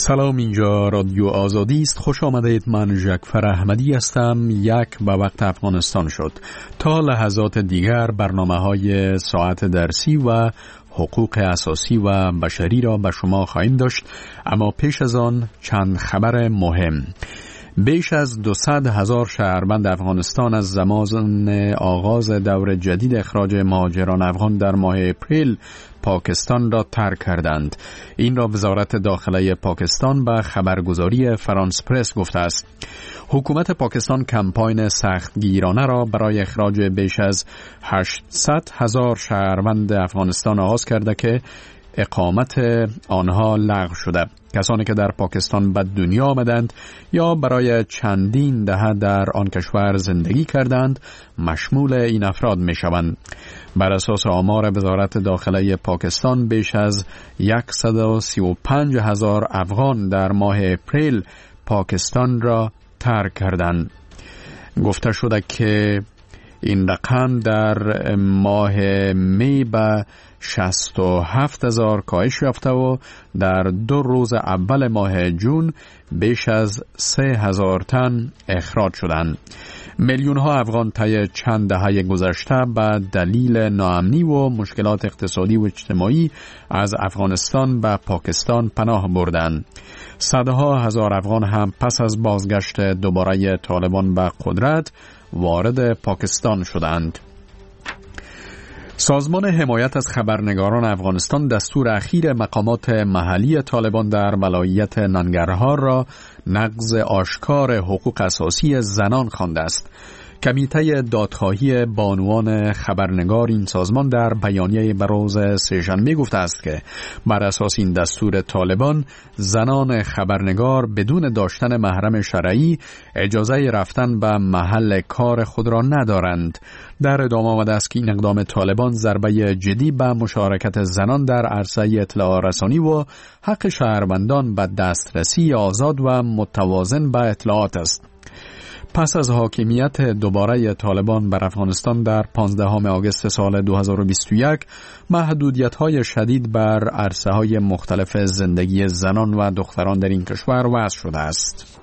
سلام، اینجا رادیو آزادی است. خوش آمدید. من جعفر احمدی هستم. یک به وقت افغانستان شد. تا لحظات دیگر برنامه‌های ساعت درسی و حقوق اساسی و بشری را به شما خواهیم داشت، اما پیش از آن چند خبر مهم. بیش از 200,000 شهروند افغانستان از زمان آغاز دور جدید اخراج مهاجران افغان در ماه اپریل پاکستان را ترک کردند. این را وزارت داخله پاکستان به خبرگزاری فرانس پرس گفته است. حکومت پاکستان کمپاین سختگیرانه را برای اخراج بیش از 800,000 شهروند افغانستان آغاز کرده که اقامت آنها لغو شده. کسانی که در پاکستان به دنیا آمدند یا برای چندین دهه در آن کشور زندگی کردند مشمول این افراد می شوند. بر اساس آمار وزارت داخله پاکستان بیش از 135,000 افغان در ماه اپریل پاکستان را ترک کردند. گفته شده که این رقم در ماه می به 67,000 کاهش یافته و در 2 روز اول ماه جون بیش از 3,000 تن اخراج شدند. میلیون ها افغان طی چند دهه گذشته به دلیل ناامنی و مشکلات اقتصادی و اجتماعی از افغانستان به پاکستان پناه بردند. صدها هزار افغان هم پس از بازگشت دوباره طالبان به قدرت وارد پاکستان شدند. سازمان حمایت از خبرنگاران افغانستان دستور اخیر مقامات محلی طالبان در ولایت ننگرهار را نقض آشکار حقوق اساسی زنان خوانده است. کمیته دادخواهی بانوان خبرنگار این سازمان در بیانیه بروز سه‌شنبه گفته است که بر اساس این دستور طالبان زنان خبرنگار بدون داشتن محرم شرعی اجازه رفتن به محل کار خود را ندارند. در ادامه آمده است که این اقدام طالبان ضربه جدی به مشارکت زنان در عرصه اطلاع رسانی و حق شهروندان به دسترسی آزاد و متوازن به اطلاعات است. پس از حاکمیت دوباره طالبان بر افغانستان در 15 آگوست سال 2021 محدودیت‌های شدید بر عرصه‌های مختلف زندگی زنان و دختران در این کشور وضع شده است.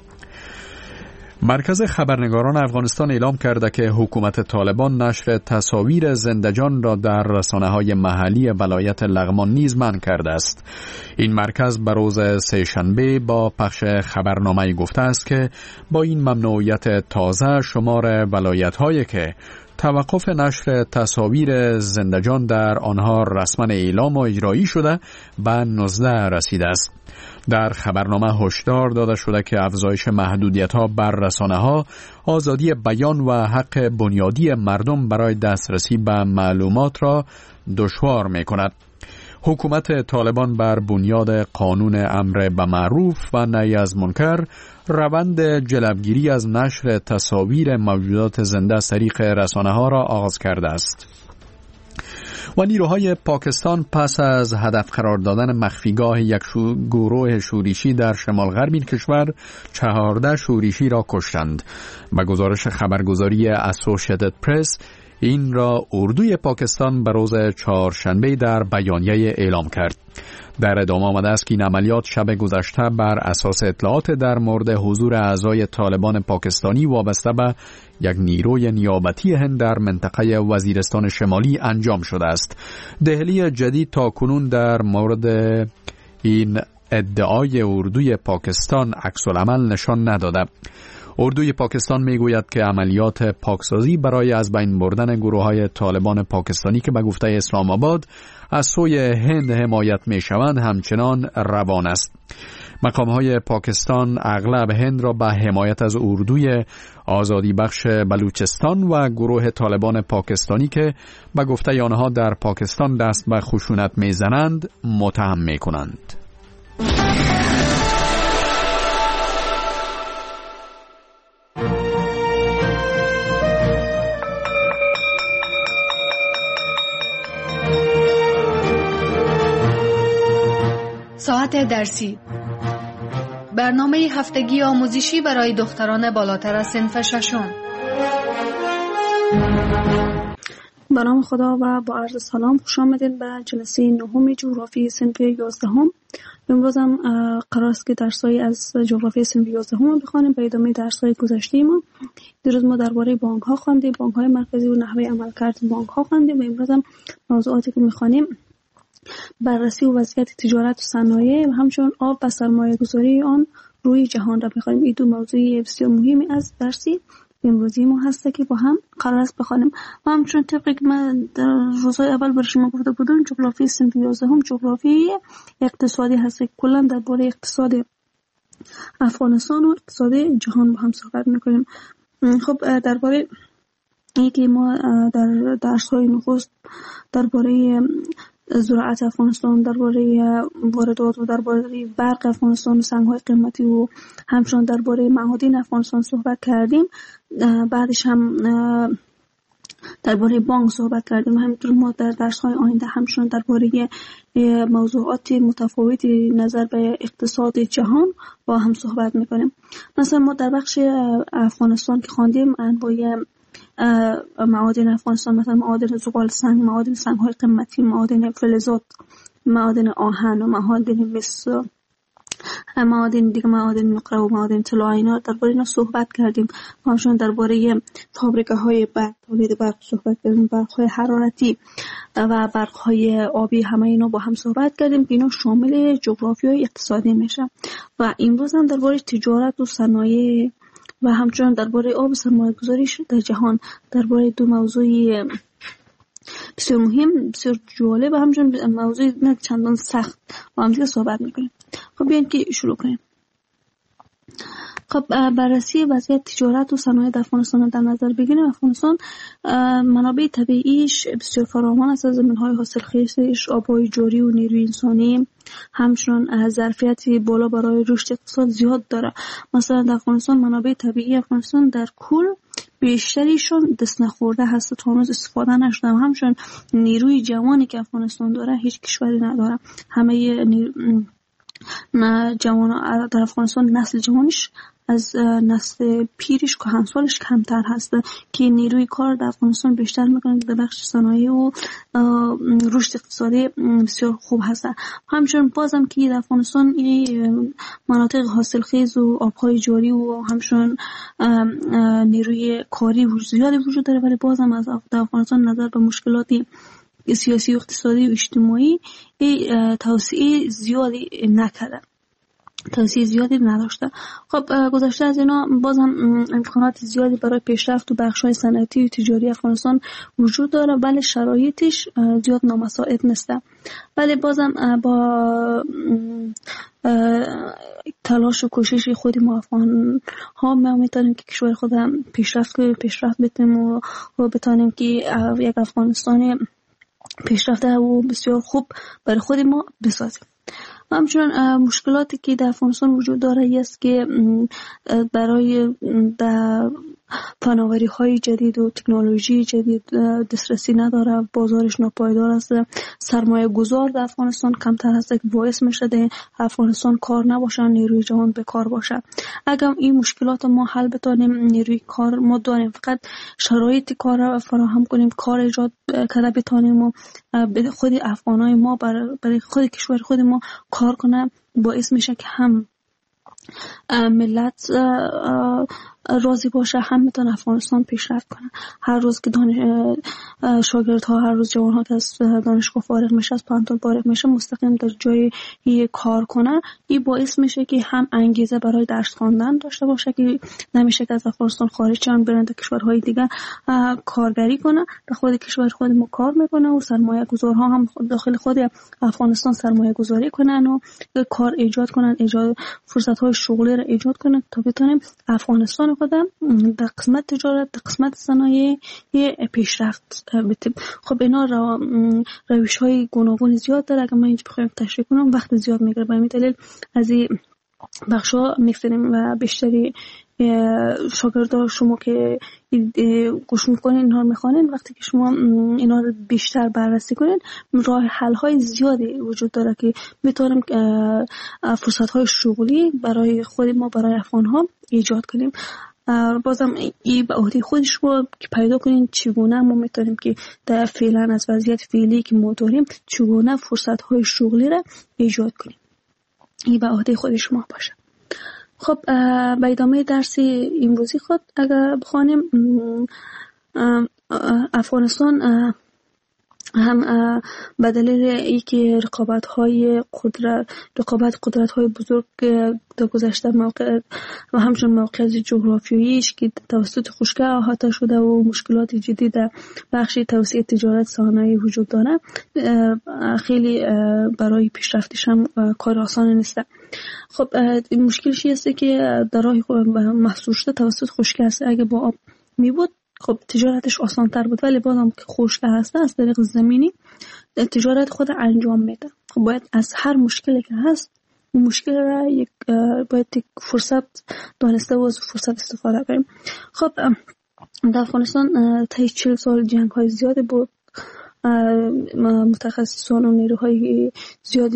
مرکز خبرنگاران افغانستان اعلام کرده که حکومت طالبان نشر تصاویر زنده‌جان را در رسانه‌های محلی ولایت لغمان نیز منع کرده است. این مرکز به روز سه‌شنبه با پخش خبرنامه‌ای گفته است که با این ممنوعیت تازه شمار ولایت‌هایی که توقف نشر تصاویر زنده‌جان در آنها رسما اعلام و اجرایی شده به 19 رسیده است. در خبرنامه هشدار داده شده که افزایش محدودیت‌ها بر رسانه‌ها آزادی بیان و حق بنیادی مردم برای دسترسی به معلومات را دشوار می‌کند. حکومت طالبان بر بنیاد قانون امر به معروف و نهی از منکر روند جلوگیری از نشر تصاویر موجودات زنده از طریق رسانه‌ها را آغاز کرده است. و نیروهای پاکستان پس از هدف قرار دادن مخفیگاه یک گروه شورشی در شمال غرب این کشور 14 شورشی را کشتند. به گزارش خبرگزاری اسوسییتد پرس این را اردوی پاکستان به روز چهارشنبه در بیانیه اعلام کرد. در ادامه آمده است که این عملیات شب گذشته بر اساس اطلاعات در مورد حضور اعضای طالبان پاکستانی وابسته به یک نیروی نیابتی هند در منطقه وزیرستان شمالی انجام شده است. دهلی جدید تاکنون در مورد این ادعای اردوی پاکستان عکس‌العمل نشان نداده. اردوی پاکستان میگوید که عملیات پاکسازی برای از بین بردن گروه‌های طالبان پاکستانی که به گفته اسلام آباد از سوی هند حمایت می‌شوند همچنان روان است. مقام‌های پاکستان اغلب هند را به حمایت از اردوی آزادی بخش بلوچستان و گروه طالبان پاکستانی که به گفته آنها در پاکستان دست به خشونت می‌زنند متهم می‌کنند. ساعت درسی، برنامه هفتگی آموزشی برای دختران بالاتر از صنف ششم. به نام خدا و با عرض سلام خوش آمدین به جلسه نهم جغرافی صنف 11. امروز هم قرار است که درس‌های از جغرافی صنف 11 بخوانیم به ادامه درس‌های گذشته ما. دیروز ما درباره بانک‌ها خواندیم، بانک‌های مرکزی و نحوه عملکرد بانک‌ها خواندیم و امروز هم موضوعاتی که می‌خوانیم بررسی و وضعیت تجارت و صنایع و همچنین آب و سرمایه‌گذاری آن روی جهان را بخوانیم. این دو موضوع بسیار مهمی از درسی امروزی ما هست که با هم قرار است بخوانیم. و همچنین طبقی که من در روزهای اول برای شما گفته بودم جغرافی صنف 11 جغرافی اقتصادی هست. کلا درباره اقتصاد افغانستان و اقتصاد جهان با هم صحبت میکنیم. خب درباره اینکه ما در درس‌های نخست درباره زراعت افغانستان، درباره واردات و درباره برق افغانستان و سنگ‌های قیمتی و همچنین درباره معادن افغانستان صحبت کردیم. بعدش هم درباره بانک صحبت کردیم. همینطور ما در درس‌های آینده همچنین درباره موضوعات متفاوتی نظر به اقتصاد جهان با هم صحبت می‌کنیم. مثلا ما در بخش افغانستان که خواندیم انواع معادن افغانستان، مثلا معادن زغال سنگ، معادن سنگ‌های قیمتی، معادن فلزات، معادن آهن و معادن مس، معادن دیگه، معادن نقره و معادن طلا، اینا درباره اینا صحبت کردیم. همچنین درباره فابریکه‌های برق، تولید برق صحبت کردیم، برق‌های حرارتی و برق‌های آبی، همه اینا با هم صحبت کردیم که اینا شامل جغرافیای اقتصادی میشه. و امروز هم درباره تجارت و صنایع و همچنین درباره آب و سرمایه‌گذاری در جهان، درباره دو موضوع بسیار مهم، بسیار جالب و همچنین موضوع نه چندان سخت با هم دیگه صحبت می‌کنیم. خب بیاین که شروع کنیم. خب بررسی وضعیت تجارت و صنایع در افغانستان در نظر بگیریم. افغانستان منابع طبیعیش بسیار فراوان است، از زمین‌های حاصلخیزش، آب‌های جاری و نیروی انسانی، همچنین ظرفیت بالا برای رشد اقتصاد زیاد داره. مثلا در افغانستان منابع طبیعی افغانستان در کل بیشتریشون دست نخورده هست، تا هنوز استفاده نشده. همچنین نیروی جوانی که افغانستان داره هیچ کشوری نداره. همه جوان در افغانستان نسل جوانش از نسل پیرش که همسالش کمتر هست، که نیروی کار در افغانستان بیشتر میکنه در بخش صنایع و رشد اقتصادی بسیار خوب هست. همچنین بازم که در افغانستان مناطق حاصلخیز و آبهای جاری و همچنین نیروی کاری زیادی وجود داره، ولی بازم از افغانستان نظر به مشکلاتی سیاسی و اقتصادی و اجتماعی توسعه زیادی نکرده، توسعه زیادی نداشته. خب گذشته از اینا بازم امکانات زیادی برای پیشرفت و بخش‌های صنعتی و تجاری افغانستان وجود داره، ولی شرایطش زیاد نامساعد نیست. ولی بازم با تلاش و کوشش خود ما افغان ها ما میتونیم که کشور خود پیشرفت بتیم و بتونیم که یک افغانستان پیشرفته و بسیار خوب برای خود ما بسازیم. همچنین مشکلاتی که در افغانستان وجود داره است که برای فناوری های جدید و تکنولوژی جدید دسترسی نداره، بازارش ناپایدار است، سرمایه گذار در افغانستان کمتر هست که باعث میشه در افغانستان کار نباشه، نیروی جوان بیکار باشه. اگر این مشکلات ما حل بتونیم، نیروی کار ما داریم، فقط شرایط کار را فراهم کنیم، کار ایجاد کرده بتونیم و خود افغانای ما برای خود کشور خود ما کار کنه، باعث میشه که هم ملت راضی باشه، هم میتونه افغانستان پیشرفت کنه. هر روز که شاگردها، هر روز جوانها که از دانشگاه فارغ میشه، از پانتون فارغ میشه، مستقیم در جای کار کنه، این باعث میشه که هم انگیزه برای درس خواندن داشته باشه، که نمیشه که از افغانستان خارج شن برن در کشورهای دیگه کارگری کنه. در خود کشور خود ما کار میکنه و سرمایه گذارها هم داخل خود افغانستان سرمایه گذاری کنن و کار ایجاد کنن، فرصت های شغلی را ایجاد کنن تا بتونیم افغانستان خودم در قسمت تجارت، در قسمت صنایع پیشرفت بتیم. خب اینا روش های گوناگون زیاد داره، اگر من اینجا بخوایم تشریح کنم وقت زیاد میگیره، به همین دلیل از این بخشا میگذاریم و بیشتری شاگردان شما که گوش میکنین، اینها رو میخوانین، وقتی که شما اینا رو بیشتر بررسی کنین، راه حل های زیادی وجود داره که میتونیم فرصت های شغلی برای خود ما، برای افغان ها ایجاد کنیم. بازم این به عهده خودش رو که پیدا کنیم چگونه ما میتونیم که در فعلا از وضعیت فعلی که ما داریم چگونه فرصت های شغلی را ایجاد کنیم. این به عهده خود شما باشه. خب به ادامه درس امروزی خود اگر بخوانیم، افغانستان هم به دلیل اینکه رقابت قدرت های بزرگ در گذشته موقع و همچنین موقعیت جغرافیاییش که توسط خشکی احاطه شده و مشکلات جدی در بخش توسعه تجارت صنایع وجود داره، خیلی برای پیشرفتش هم کار آسان نیست. خب این مشکلش هست که در راه محصول شده توسط خشکی است. اگه با آب می بود خب تجارتش آسان تر بود، ولی بازم که خشک هست از طریق زمینی تجارت خود انجام میده. خب باید از هر مشکلی که هست اون مشکل را باید یک فرصت دانسته و از فرصت استفاده کنیم. خب در افغانستان تا 40 سال جنگ های زیاده بود. متخصصان و نیروهای زیادی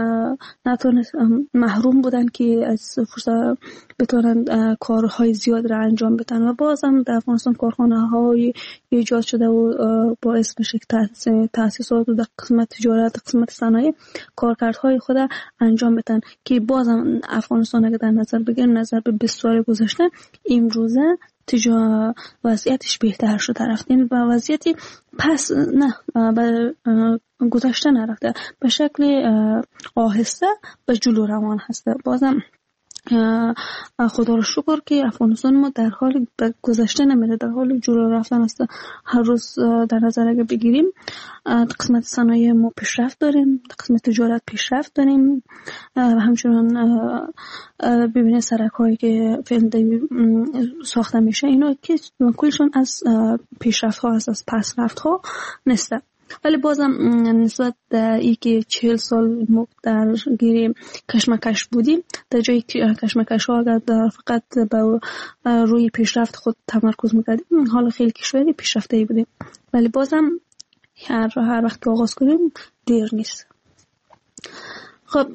محروم بودن که از فرصت بتونن کارهای زیاد را انجام بدن و بازم در افغانستان کارخانه های ایجاد شده و باعث میشه که تأسیسات در قسمت تجارت، قسمت صنایع کارکردهای خود انجام بدن که بازم افغانستان اگر در نظر بگیریم نظر به 20 سال گذشته امروزه وضعیتش بهتر شده رفت. یعنی به وضعیتی پس نه به گذشته نرفته، به شکل آهسته به جلو روان هسته. بازم خدا رو شکر که افغانستان ما در حال به گذشته نمیره، در حال جلو رفتن است. هر روز در نظر اگه بگیریم قسمت صنایع ما پیشرفت داریم، قسمت تجارت پیشرفت داریم و همچنان ببینید سرک هایی که فعلا ساخته میشه اینا که کلشون از پیشرفت ها هست، از پس رفت ها نیست. ولی بازم نسبت در ای که 40 سال ما در گیری کشمکش بودیم، در جایی که کشمکش ها اگر فقط به روی پیشرفت خود تمرکز میکردیم حالا خیلی کشوری پیشرفته بودیم، ولی بازم هر وقت آغاز کنیم دیر نیست. خب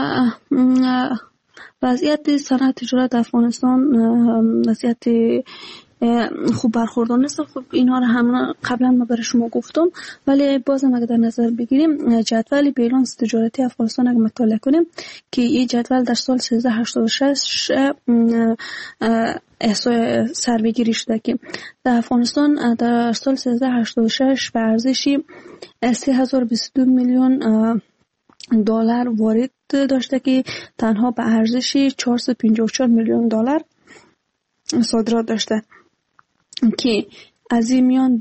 وضعیت صنعت تجارت افغانستان وضعیت خوب برخوردار نیست. خب اینا رو هم قبلا ما برای شما گفتم، ولی بازم اگه در نظر بگیریم جدول بیلانس تجارتی افغانستان اگه مطالعه کنیم که این جدول در سال 1386 احصای سربگیری شده که در افغانستان در سال 1386 به ارزش 3022 میلیون دلار وارد داشته که تنها به ارزش 454 میلیون دلار صادرات داشته که از این میان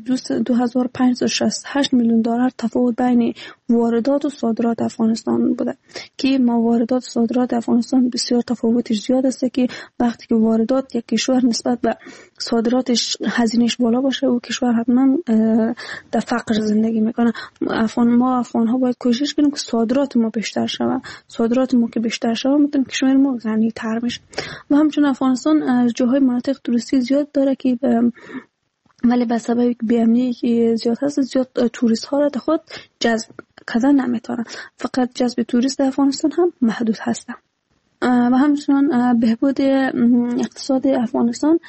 2568 میلیون دلار تفاوت بین واردات و صادرات افغانستان بوده که ما واردات و صادرات افغانستان بسیار تفاوتش زیاد است که وقتی که واردات یک کشور نسبت به صادراتش هزینهش بالا باشه و کشور حتما در فقر زندگی میکنه. ما افغان ها باید کوشش کنیم که صادرات ما بیشتر شود. صادرات ما که بیشتر شود میتونیم کشور ما غنی تر بشه. و همچنین افغانستان از جاهای مناطق توریستی زیاد داره که ولی به سبب بی‌امنی که زیاد هست زیاد توریست ها را خود جذب کردن نمیتونن. فقط جذب توریست افغانستان هم محدود هستن. و همچنان بهبود اقتصاد افغانستان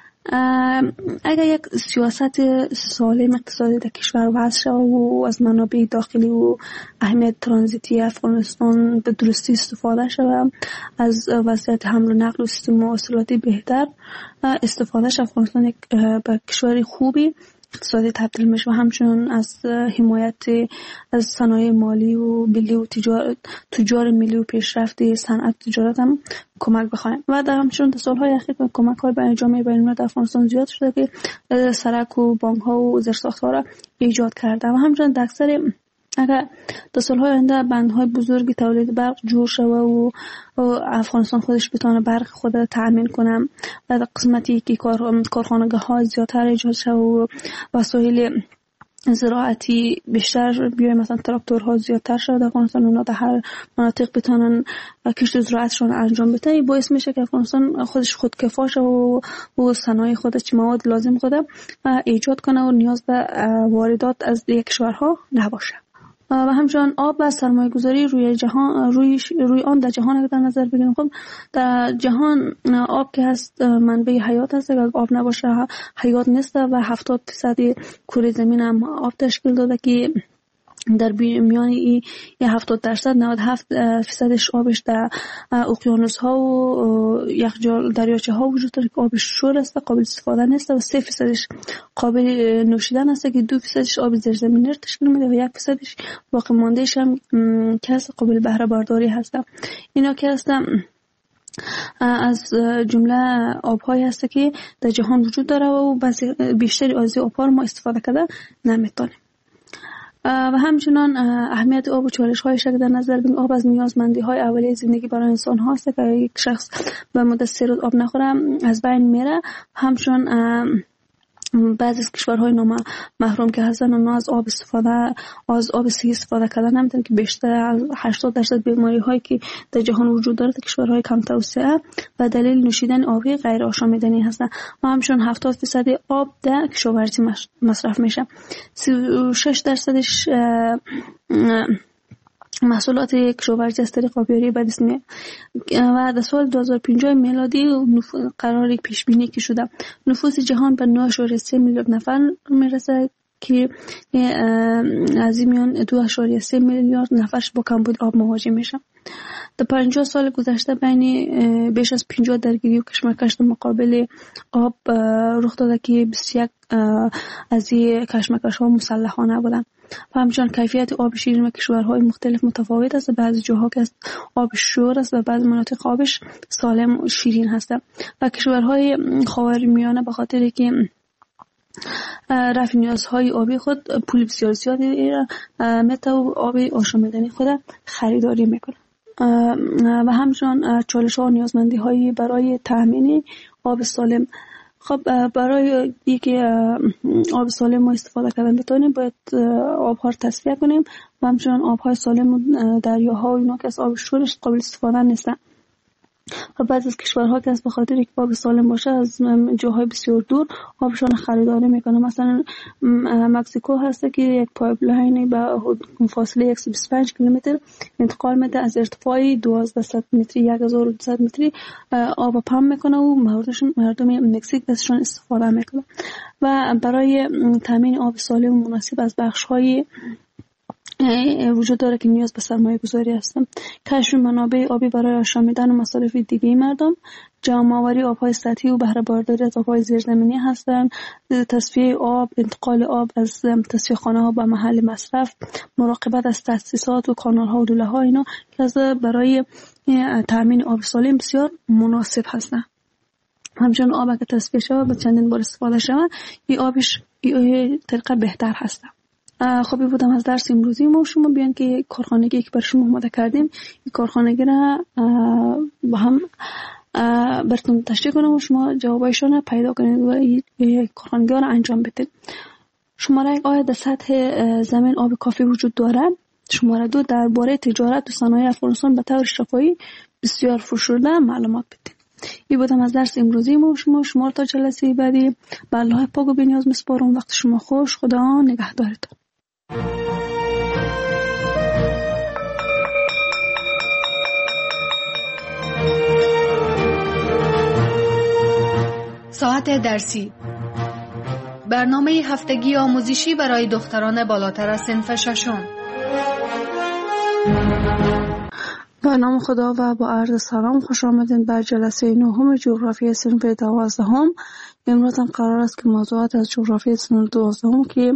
اگر یک سیاست سالم اقتصادی در کشور وضع شود و از منابع داخلی و اهمیت ترانزیتی افغانستان به درستی استفاده شود، از وضعیت حمل و نقل و سیستم مواصلاتی بهتر استفاده شود، افغانستان یک به کشور خوبی اقتصادی تبدیل میشه و همچنان از حمایت از صنایع مالی و ملی و تجار ملی و پیشرفت صنعت تجارت هم کمک بخواهیم. و در همچنان در سالهای اخیر کمک های برای جامعه بین‌المللی در افغانستان زیاد شده که سرک و بانک ها و زیرساخت‌ها را ایجاد کرده و همچنان در اکثر اگر در سالهای آینده بندهای بزرگی تولید برق جور شود و افغانستان خودش بتونه برق خود را تأمین کنه و در قسمتی که کارخانگاه ها زیادتر ایجاد شود و وسایل زراعتی بیشتر بیای مثلا تراکتورها زیادتر شد در افغانستان، اونا در هر مناطق بتونن کشت زراعتشون انجام بدن، این باعث میشه که افغانستان خودش خودکفا شه و صنایع خودش مواد لازم خود ایجاد کنه و نیاز به واردات از دیگه کشورها نباشه. و همچنان آب و سرمایه گذاری روی جهان روی آن در جهان اگر در نظر بگیریم، خب در جهان آب که هست منبع حیات هست. اگر آب نباشه حیات نیست و 70% کره زمین هم آب تشکیل داده که در میان این 70% 97% آبش در اقیانوس ها و یخچال دریاچه ها وجود داره که آبش شور است، قابل استفاده نیست و 3% قابل نوشیدن است که 2% آب زیرزمینی تشکیل میده و 1% باقی ماندهش هم که قابل بهره برداری هست. اینا که هست از جمله آب‌هایی هست که در جهان وجود داره و بیشتری از آب‌ها ما استفاده کرده نمیتونیم. و همچنان اهمیت آب و چالش‌هایش را در نظر بگیریم. آب از نیازمندی‌های اولیه زندگی برای انسان هاست که یک شخص به مدت 3 روز آب نخوره از بین میره. همچنان بعضی از کشورهای محروم که هستن اونا از آب صحیح استفاده کردن نمیتونن که بیشتر از 80% بیماری‌هایی که در جهان وجود داره در کشورهای کم توسعه و دلیل نوشیدن آبی غیر آشامیدنی هستن. و همچنان 70% آب در کشاورزی مصرف میشه. 36% محصولات کشاورزی از طریق آبیاری به دست میاد و در سال 2050 میلادی قرار پیش بینی که شده نفوس جهان به 9.3 میلیارد نفر میرسه که از این میان 2.3 میلیارد نفرش با کمبود آب مواجه میشه. در 50 سال گذشته بین بیش از 50 درگیری و کشمکش در مقابل آب رخ داده که 21 از این کشمکش ها مسلحانه بودن. و همچنان کیفیت آب شیرین و کشورهای مختلف متفاوت است. بعضی جاها که آب شور است و بعضی مناطق آبش سالم و شیرین هست. و کشورهای خاورمیانه به خاطر که رفع نیازهای آبی خود پول بسیار زیادی متر و آب آشامیدنی خود خریداری میکنه. و همچنان چالش ها و نیازمندی هایی برای تامین آب سالم. خب برای اینکه آب سالم ما استفاده کردن بتونیم باید آبها رو تصفیه کنیم و همچنان آبهای سالم دریاها و اینا که از آب شورش قابل استفاده نیستن. و بعضی از کشورها که از به خاطر اینکه آب سالم باشه از جاهای بسیار دور آبشون خریداری میکنه. مثلا مکزیکو هست که یک پایپلاین به فاصله 125 کیلومتر انتقال میده از ارتفاع 1200 متری 1200 متری آب پمپ میکنه و مردم مکزیک ازشون استفاده میکنه. و برای تامین آب سالم و مناسب از بخش‌های وجود داره که نیاز به سرمایه گذاری هستم. کشف منابع آبی برای آشامیدن و مصارف دیگه مردم، جمع آوری آبهای سطحی و بهره برداری از آبهای زیرزمینی هستند، تصفیه آب، انتقال آب از تصفیه خانه ها به محل مصرف، مراقبت از تاسیسات و کانال ها و دوله ها اینا که برای تامین آب سالم بسیار مناسب هستند. همچنین آب که تصفیه شود به چندین بار استفاده شود این آبش طریقه بهتر هست. خب بودم از درس امروزی ما شما بیان که کارخانگی که بر شما آماده کردیم این کارخانگی را با هم براتون تشریح کنم و شما جوابایشان پیدا کنید و این کارخانگی را انجام بدید. شماره 1 آیا در سطح زمین آب کافی وجود دارد؟ شماره 2 درباره تجارت و صنایع افغانستان به طور شفاهی بسیار فشرده معلومات بدید. این بودم از درس امروزی ما شما تا جلسه بعدی به الله پاک و بی‌نیاز میسپارم. وقت شما خوش. خدا نگهدارتون. ساعت درسی، برنامه هفتگی آموزشی برای دختران بالاتر از صنف 6. به نام خدا و با عرض سلام خوش آمدین به جلسه 9 جغرافی صنف 12. امروز هم قرار است که موضوعات از جغرافی صنف 12 که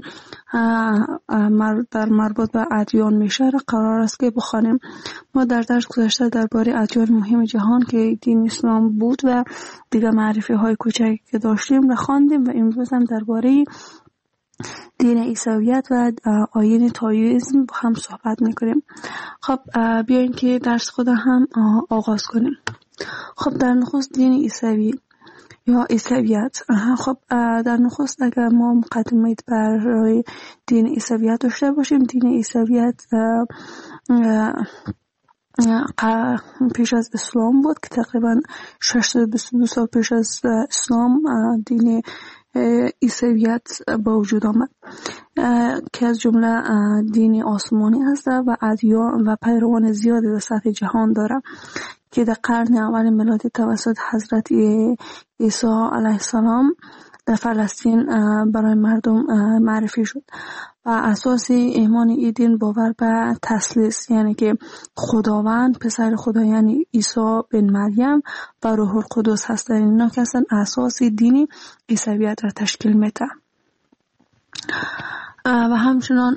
در مربوط به ادیان میشه را قرار است که بخوانیم. ما در درس گذشته درباره ادیان مهم جهان که دین اسلام بود و دیگر معرفی های کوچکی که داشتیم را خواندیم و امروز هم درباره دین عیسویت و آیین تائویسم هم صحبت میکنیم. خب بیاین که درس خود هم آغاز کنیم. خب در نخست دین عیسوی یا عیسویت. خب در نخست اگر ما مقدمه برای دین عیسویت داشته باشیم، دین عیسویت پیش از اسلام بود که تقریبا 622 سال پیش از اسلام دین عیسویت با وجود آمد. که از جمله دین آسمانی هست و ادیان و پیروان زیادی در سطح جهان داره که در قرن اول میلادی توسط حضرت عیسی علیه السلام در فلسطین برای مردم معرفی شد و اساس ایمان این دین باور به تثلیث، یعنی که خداوند پسر خدا یعنی عیسی بن مریم و روح القدس هستند. اینا که اصلا اساس دینی عیسویت را تشکیل میده. و همچنان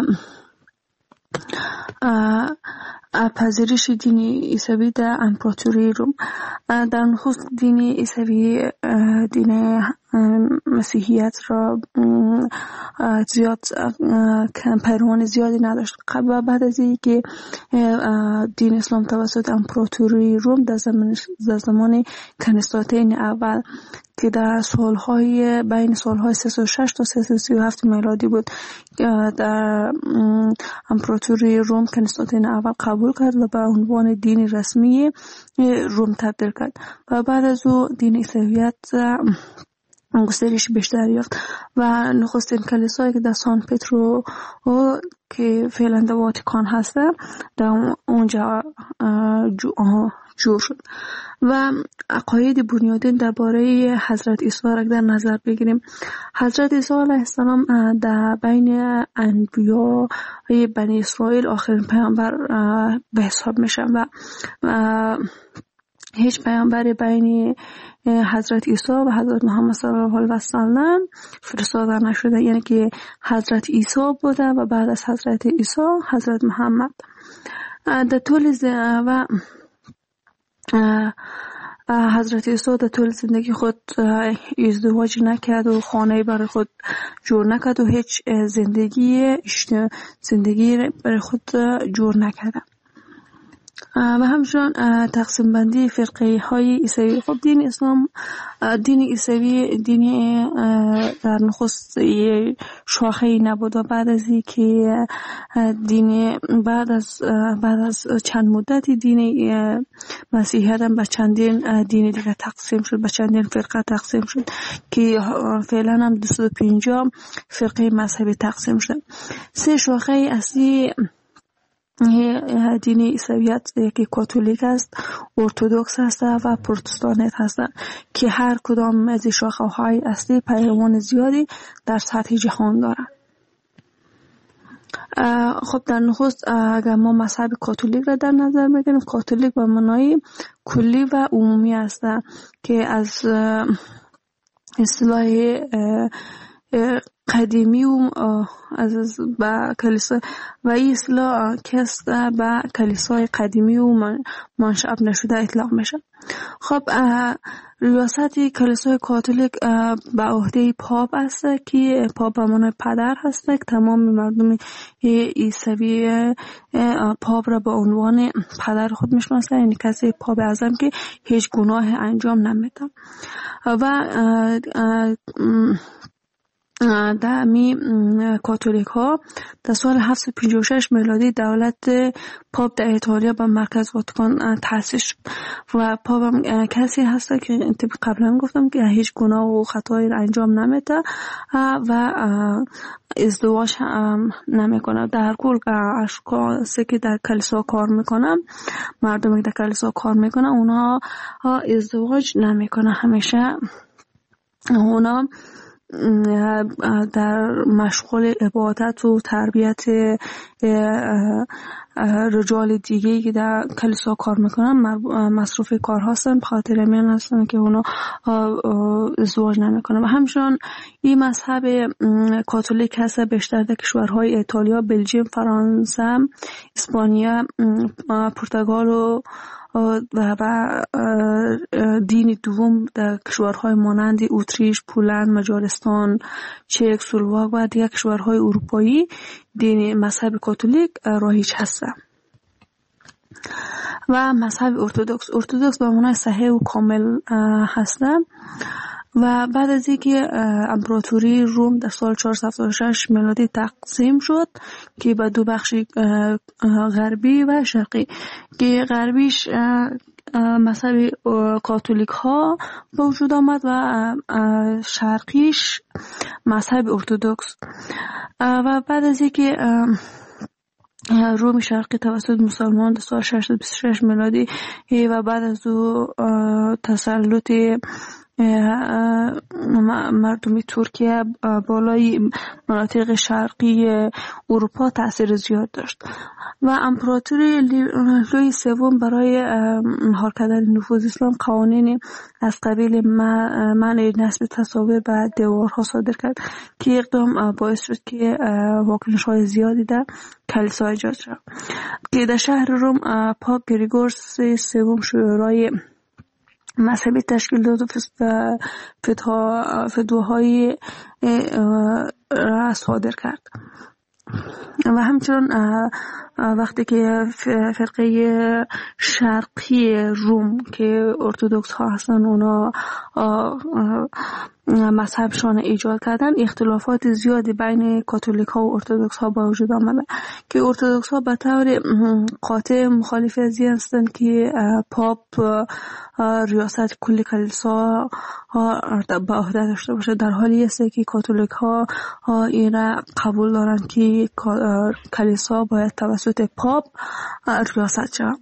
پذیرش دین عیسوی در امپراتوری روم. در نخست دین عیسوی دین مسیحیت را زیاد پیروان زیادی نداشت. بعد از اینکه دین اسلام توسط امپراتوری روم در زمان کنستانتین اول که در سالهای بین سالهای 306 تا 337 میلادی بود در امپراتوری روم کنستانتین اول قبول کرد و به عنوان دین رسمی روم تبدیل کرد و بعد از او دین عیسویت گسترش بیشتر یافت و نخستین کلیسایی که در سان پترو که فعلا در واتیکان هست در اونجا جور شد. و عقاید بنیادین درباره حضرت عیسی را در نظر بگیریم. حضرت عیسی علیه السلام در بین انبیاء بنی اسرائیل آخرین پیامبر به حساب میشه و هیچ پیامبری بین حضرت عیسی و حضرت محمد صلی الله علیه و سلم فرستاده نشده، یعنی که حضرت عیسی بوده و بعد از حضرت عیسی حضرت محمد. در طول و حضرت عیسی در طول زندگی خود ازدواج نکرد و خانه برای خود جور نکرد و هیچ زندگی برای خود جور نکرد. و همچنان تقسیم بندی فرقه های عیسوی. خب دین اسلام، دین عیسوی دین در نخست شاخه‌ای نبود و بعد از اینکه دین بعد از چند مدتی دین مسیحیت هم به چندین دین دیگه تقسیم شد، به چندین فرقه تقسیم شد که فعلا هم 250 فرقه مذهبی تقسیم شد. 3 شاخه اصلی دین عیسویت یکی کاتولیک است، ارتدوکس است و پروتستانت هستند که هر کدام از شاخه‌های اصلی پیروان زیادی در سطح جهان دارند. خب در نخست اگر ما مذهب کاتولیک را در نظر بگیریم، کاتولیک به معنای کلی و عمومی است که از اصطلاح قدیمی و از با کلیسا و این اصطلاح کست با کلیسای قدیمی و منشأ نشده اطلاق میشه. خب ریاست کلیسای کاتولیک به عهده پاپ است که پاپ به معنای پدر هست که تمام مردم عیسوی پاپ را به عنوان پدر خود میشناسند، یعنی کسی پاپ اعظم که هیچ گناه انجام نمیده. و در می کاتولیک ها در سال 756 میلادی دولت پاپ در ایتالیا به مرکز واتیکان تأسیس شد و پاپ هم کسی هست که قبلا گفتم که هیچ گناه و خطایی را انجام نمیده و ازدواج نمیکنه. در کل اشخاصی که در کلیسا کار میکنن، مردمی که در کلیسا کار میکنن، اونها ازدواج نمیکنه. همیشه اونا در مشغول عبادت و تربیت رجال دیگه که در کلیسا کار میکنن مصروف کار هستن، بخاطر همین هستن که اونا ازدواج نمیکنن. و همچنان این مذهب کاتولیک هست بیشتر در کشورهای ایتالیا، بلژیم، فرانسه، اسپانیا، پرتغال و دین دوم در کشورهای مانند اتریش، پولند، مجارستان، چک، سلواک و دیگر کشورهای اروپایی دین مذهب کاتولیک رایج هست. و مذهب ارتدوکس به معنای صحیح و کامل هست. و بعد از اینکه امپراتوری روم در سال 476 میلادی تقسیم شد که به 2 بخش غربی و شرقی، که غربیش مذهب کاتولیک ها به وجود آمد و شرقیش مذهب ارتدوکس. و بعد از اینکه روم شرقی توسط مسلمان در سال 626 میلادی و بعد از او تسلط مردمی ترکیه بالای مناطق شرقی اروپا تأثیر زیاد داشت و امپراتوری لویی سوم برای مهار کردن نفوذ اسلام قوانین از قبیل منع نصب تصاویر و دیوارها صادر کرد که اقدام باعث شد که واکنش‌های زیادی در کلیسا ایجاد شد که در شهر روم پاپ گریگورس سوم شورای مذهبی تشکیل داد و فتواهای را صادر کرد و همچنین وقتی که فرقه شرقی روم که ارتدوکس ها هستن اونا مذهبشان ایجاد کردن، اختلافات زیادی بین کاتولیک ها و ارتدوکس ها با وجود آمده که ارتدوکس ها به طور قاطع مخالف از این هستند که پاپ ریاست کل کلیسا به عهده داشته باشه، در حالی است که کاتولیک ها این را قبول دارند که کلیسا باید توسط پاپ ریاست شود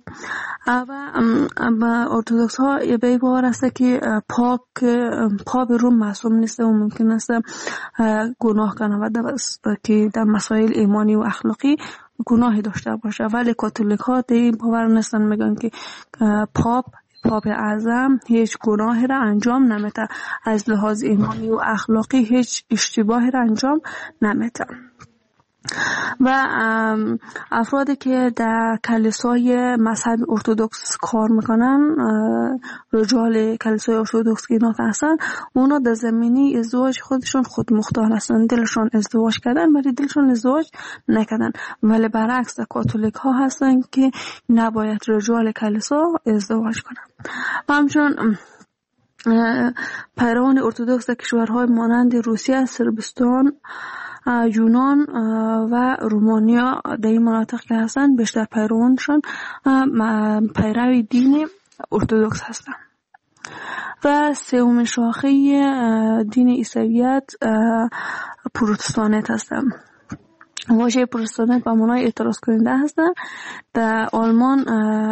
و ارتدوکس ها به این باور است که پاپ روم معصوم نیست و ممکن است گناه کنه و که در مسائل ایمانی و اخلاقی گناهی داشته باشه، ولی کاتولیک ها در این باور نیستن، میگن که پاپ اعظم هیچ گناهی را انجام نمیده، از لحاظ ایمانی و اخلاقی هیچ اشتباهی را انجام نمیده. و افرادی که در کلیسای مذهب ارتدوکس کار میکنن، رجال کلیسای ارتدوکس که اینا هستن، اونا در زمینی ازدواج خودشون خود مختار هستن، دلشون ازدواج کردن ولی دلشون ازدواج نکردن، ولی برعکس کاتولیک ها هستن که نباید رجال کلیسا ازدواج کنن. همچنین پیروان ارتدوکس در کشورهای مانند روسیه، صربستان، یونان و رومانیا در این مناطق که هستن بیشتر پیروانشان پیروی دین ارتدوکس هستن. و سومین شاخه دین عیسویت پروتستانت هستن. واژه پروتستانت به معنای اعتراض کننده هستن. در آلمان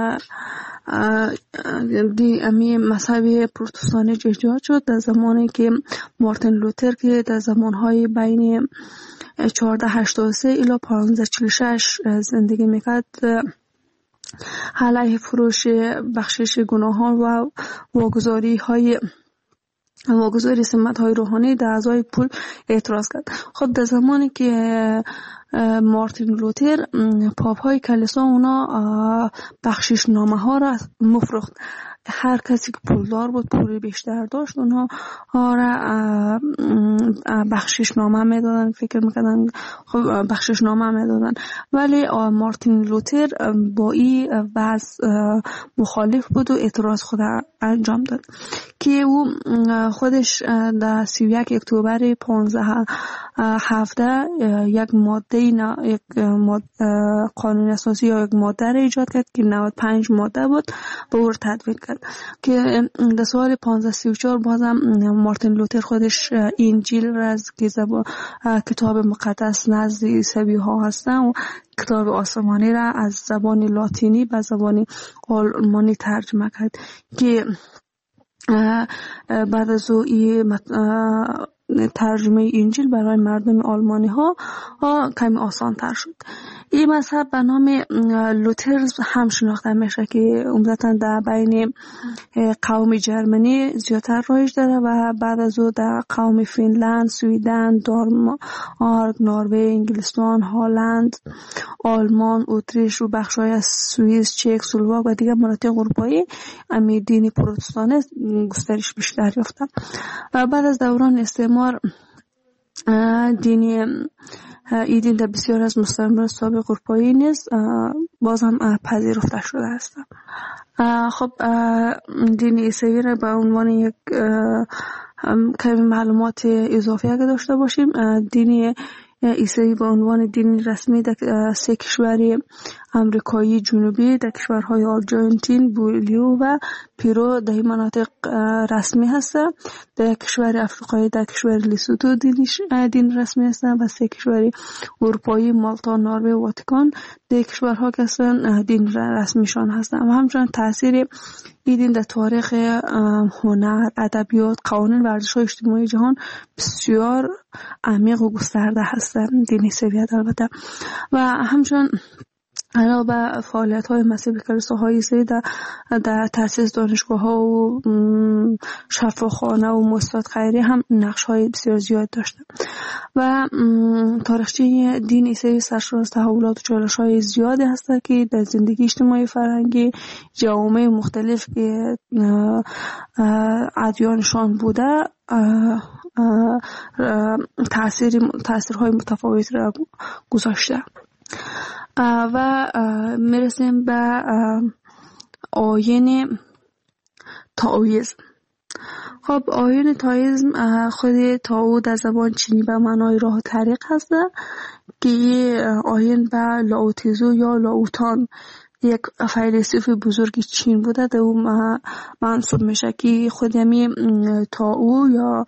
امی مذهب پروتستانی ایجاد شد در زمانی که مارتین لوتر که در زمانهای بین 1483 الی 1546 زندگی میکرد، علیه فروش بخشش گناهان و واگذاری سمت های روحانی در اعضای پول اعتراض کرد. خب در زمانی که مارتین لوتر، پاپ های کلیسا اونا بخشش نامه ها را مفروخت. هر کسی که پولدار بود، پولی بیشتر داشت، اونها را بخشش نامه میدادن، فکر میکردن خب بخشش نامه میدادن. ولی مارتین لوتر با این وضع مخالف بود و اعتراض خود انجام داد که او خودش در 31 اکتبر 1517 یک قانون اساسی یا یک ماده را ایجاد کرد که 95 ماده بود به او تدوین کرد که در سال 1534 بازم مارتین لوتر خودش انجیل را از کتاب مقدس نزد عیسوی ها هستن و کتاب آسمانی را از زبان لاتینی به زبان آلمانی ترجمه کرد که بعد از او ترجمه انجیل برای مردم آلمانی ها کمی آسان تر شد. این مذهب به نام لوترز هم شناخته میشه که عمدتاً در بین قوم جرمنی زیادتر رایج داره و بعد از او در قوم فنلند، سویدن، دانمارک، نروژ، انگلستان، هلند، آلمان، اتریش و بخش‌های از سوئیس، چک، اسلواک و دیگر مناطق اروپایی امی دین پروتستانی گسترش بیشتر یافته. و بعد از دوران استعمار این دین در بسیار از مستعمرات سابق اروپایی نیز باز هم پذیرفته شده است. خب دین عیسوی را به عنوان یک کمی معلومات اضافی اگه داشته باشیم، دین عیسوی به عنوان دین رسمی در 3 کشور امریکایی جنوبی در کشورهای آرژانتین، بولیو و پیرو در این مناطق رسمی هست. در کشور افریقایی در کشور لیسوتو دین رسمی هست و 3 کشور اروپایی مالتا، نروژ و واتیکان در کشورها که هستن دین رسمیشان هستن. و همچنین تاثیر این دین در تاریخ هنر، ادبیات، قوانین و ارزش‌های اجتماعی جهان بسیار عمیق و گسترده هستن. دین عیسویت البته. و همچنین علاوه بر فعالیت‌های مذهبی کلیساهای عیسوی در تأسیس دانشگاه‌ها و شفاخانه و مؤسسات خیریه هم نقش‌های بسیار زیاد داشته. و تاریخچه دین عیسوی سرشار از تحولات و چالش‌های زیادی هست که در زندگی اجتماعی فرهنگی جوامع مختلف که ادیانشان بوده تأثیرهای متفاوتی را گذاشته. و میرسیم به آیین تائویسم. خب آیین تائویسم خود تائو در زبان چینی به معنای راه و طریق هست که آیین به لاوتزو یا لاوتان یک فیلسوف بزرگ چین بوده در اون منصوب میشه که خود همی تائو یا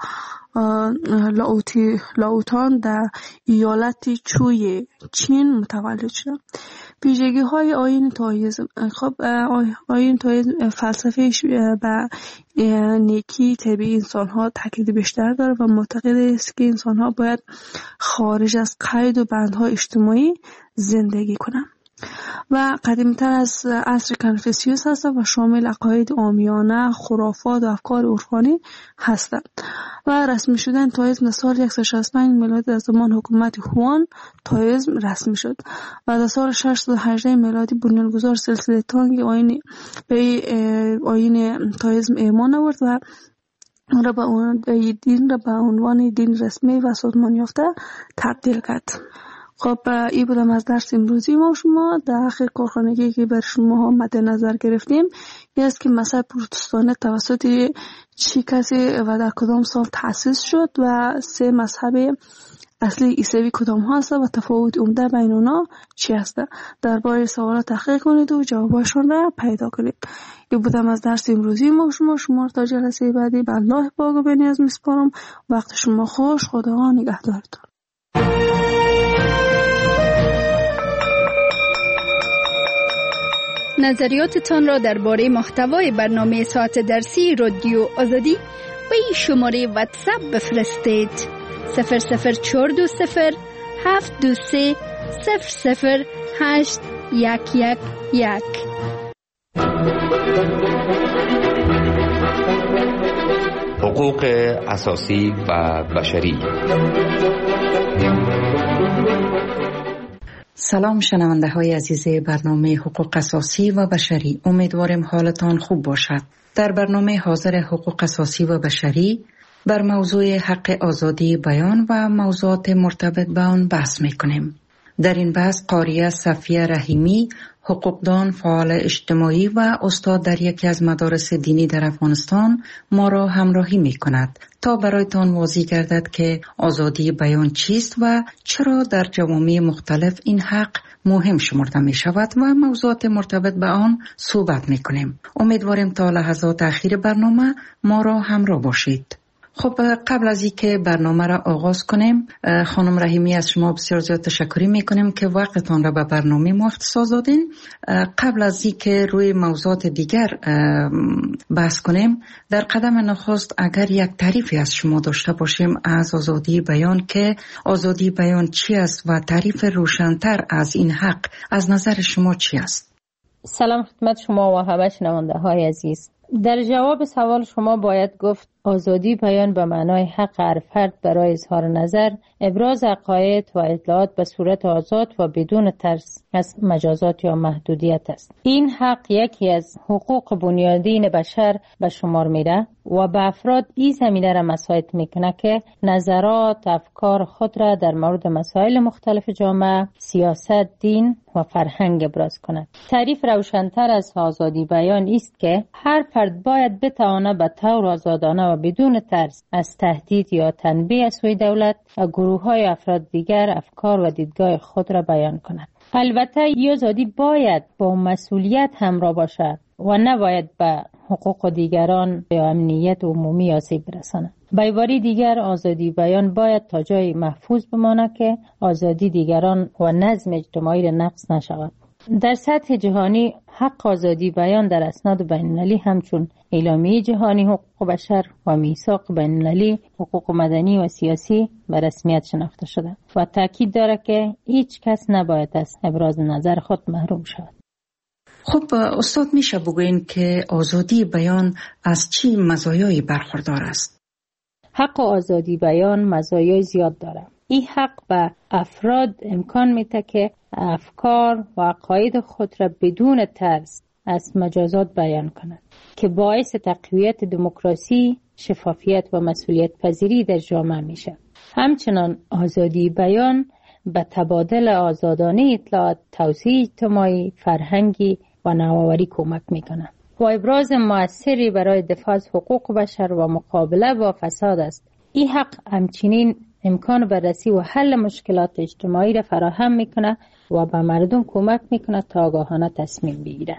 لاوتان در ایالت چوی چین متولد شد. ویژگی های آیین تائویسم. خب آیین تائویسم فلسفه‌اش به نیکی طبیعی انسان ها تاکید بیشتر داره و معتقد است که انسان ها باید خارج از قید و بندهای اجتماعی زندگی کنند. و قدیمتر از عصر کنفوسیوس هست و شامل عقاید عامیانه، خرافات و افکار عرفانی هستند. و رسمی شدن تائویسم در سال 165 میلادی در زمان حکومت هوان تائویسم رسمی شد و در سال 618 میلادی بنیانگذار سلسله تانگ آیین تائویسم ایمان آورد و دین را به عنوان دین رسمی و سازمان یافته تبدیل کرد. خب این بودم از درس امروزی ما شما. در آخر کارخانگی که بر شما مد نظر گرفتیم این است که مذهب پروتستانی توسط چی کسی و در کدام سال تأسیس شد و 3 مذهب اصلی عیسوی کدام هست و تفاوت عمده بین اونا چی هست. درباره سوالات تحقیق کنید و جوابشون را پیدا کنید. این بودم از درس امروزی ما شما تا جلسه بعدی به الله پاک و بنیاز میسپارم. وقت شما خوش. خدا نگهدارتون. نظریاتتان را درباره محتوای برنامه ساعت درسی رادیو آزادی به این شماره واتساپ بفرستید. 00420 723 00811. حقوق اساسی و بشری. سلام شنونده های عزیز برنامه حقوق اساسی و بشری. امیدواریم حالتان خوب باشد. در برنامه حاضر حقوق اساسی و بشری بر موضوع حق آزادی بیان و موضوعات مرتبط به آن بحث میکنیم. در این بحث قاریه صفیه رحیمی، حقوقدان، فعال اجتماعی و استاد در یکی از مدارس دینی در افغانستان ما را همراهی می کند تا برایتان واضح گردد که آزادی بیان چیست و چرا در جوامع مختلف این حق مهم شمرده می شود و موضوعات مرتبط به آن صحبت می کنیم. امیدواریم تا لحظات اخیر برنامه ما را همراه باشید. خب قبل از اینکه برنامه را آغاز کنیم خانم رحیمی از شما بسیار زیاد تشکر میکنیم که وقتتان را به برنامه ما اختصاص دادین. قبل از اینکه روی موضوعات دیگر بحث کنیم در قدم نخست اگر یک تعریفی از شما داشته باشیم از آزادی بیان که آزادی بیان چی است و تعریف روشن‌تر از این حق از نظر شما چی است؟ سلام خدمت شما و همه شنونده های عزیز. در جواب سوال شما باید گفت آزادی بیان به معنای حق هر فرد برای اظهار نظر، ابراز عقاید و اطلاعات به صورت آزاد و بدون ترس از مجازات یا محدودیت است. این حق یکی از حقوق بنیادین بشر به شمار میره و به افراد این زمینه را مساعد میکنه که نظرات، افکار خود را در مورد مسائل مختلف جامعه، سیاست، دین و فرهنگ ابراز کند. تعریف روشن‌تر از آزادی بیان است که هر فرد باید بتواند به طور آزادانه و بدون ترس از تهدید یا تنبیه از سوی دولت و گروه‌های افراد دیگر افکار و دیدگاه خود را بیان کند. البته این آزادی باید با مسئولیت همراه باشد و نباید به حقوق دیگران یا امنیت عمومی آسیب برساند. به عبارت دیگر آزادی بیان باید تا جای محفوظ بماند که آزادی دیگران و نظم اجتماعی را نقض نشود. در سطح جهانی حق آزادی بیان در اسناد بین‌المللی همچون اعلامیه جهانی حقوق بشر و میثاق بین‌المللی حقوق مدنی و سیاسی به رسمیت شناخته شده و تاکید دارد که هیچ کس نباید از ابراز نظر خود محروم شود. خب استاد میشه بگوین که آزادی بیان از چی مزایایی برخوردار است؟ حق آزادی بیان مزایای زیاد دارد. این حق به افراد امکان میده که افکار و عقاید خود را بدون ترس از مجازات بیان کنند که باعث تقویت دموکراسی، شفافیت و مسئولیت پذیری در جامعه میشه. همچنان آزادی بیان به تبادل آزادانه اطلاعات، توسعه اجتماعی، فرهنگی و نوآوری کمک میکنه و ابراز مؤثری برای دفاع از حقوق بشر و مقابله با فساد است. این حق همچنین امکان بررسی و حل مشکلات اجتماعی را فراهم میکنه و به مردم کمک میکنه تا آگاهانه تصمیم بگیرن.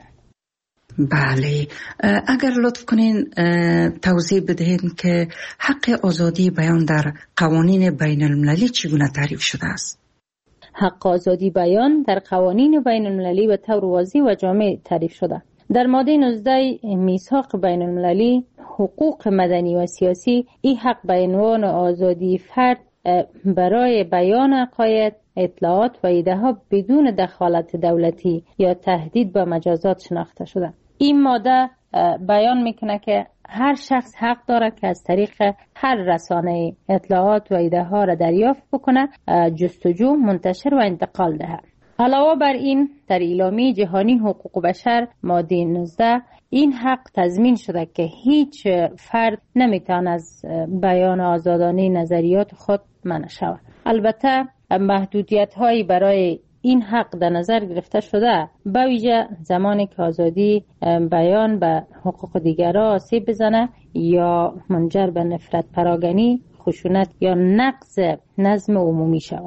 بله، اگر لطف کنین توضیح بدهید که حق آزادی بیان در قوانین بین المللی چگونه تعریف شده است؟ حق آزادی بیان در قوانین بین المللی به طور واضح و جامع تعریف شده. در ماده 19 میثاق بین المللی حقوق مدنی و سیاسی این حق به عنوان آزادی فرد برای بیان عقاید، اطلاعات و ایده ها بدون دخالت دولتی یا تهدید به مجازات شناخته شده. این ماده بیان میکنه که هر شخص حق داره که از طریق هر رسانه اطلاعات و ایده ها را دریافت بکنه، جستجو، منتشر و انتقال دهد. علاوه بر این در اعلامیه جهانی حقوق بشر ماده 19 این حق تضمین شده که هیچ فرد نمیتونه از بیان آزادانه نظریات خود منع شود. البته محدودیت هایی برای این حق در نظر گرفته شده، به ویژه زمانی که آزادی بیان به حقوق دیگران آسیب بزنه یا منجر به نفرت پراگنی، خشونت یا نقض نظم عمومی شود.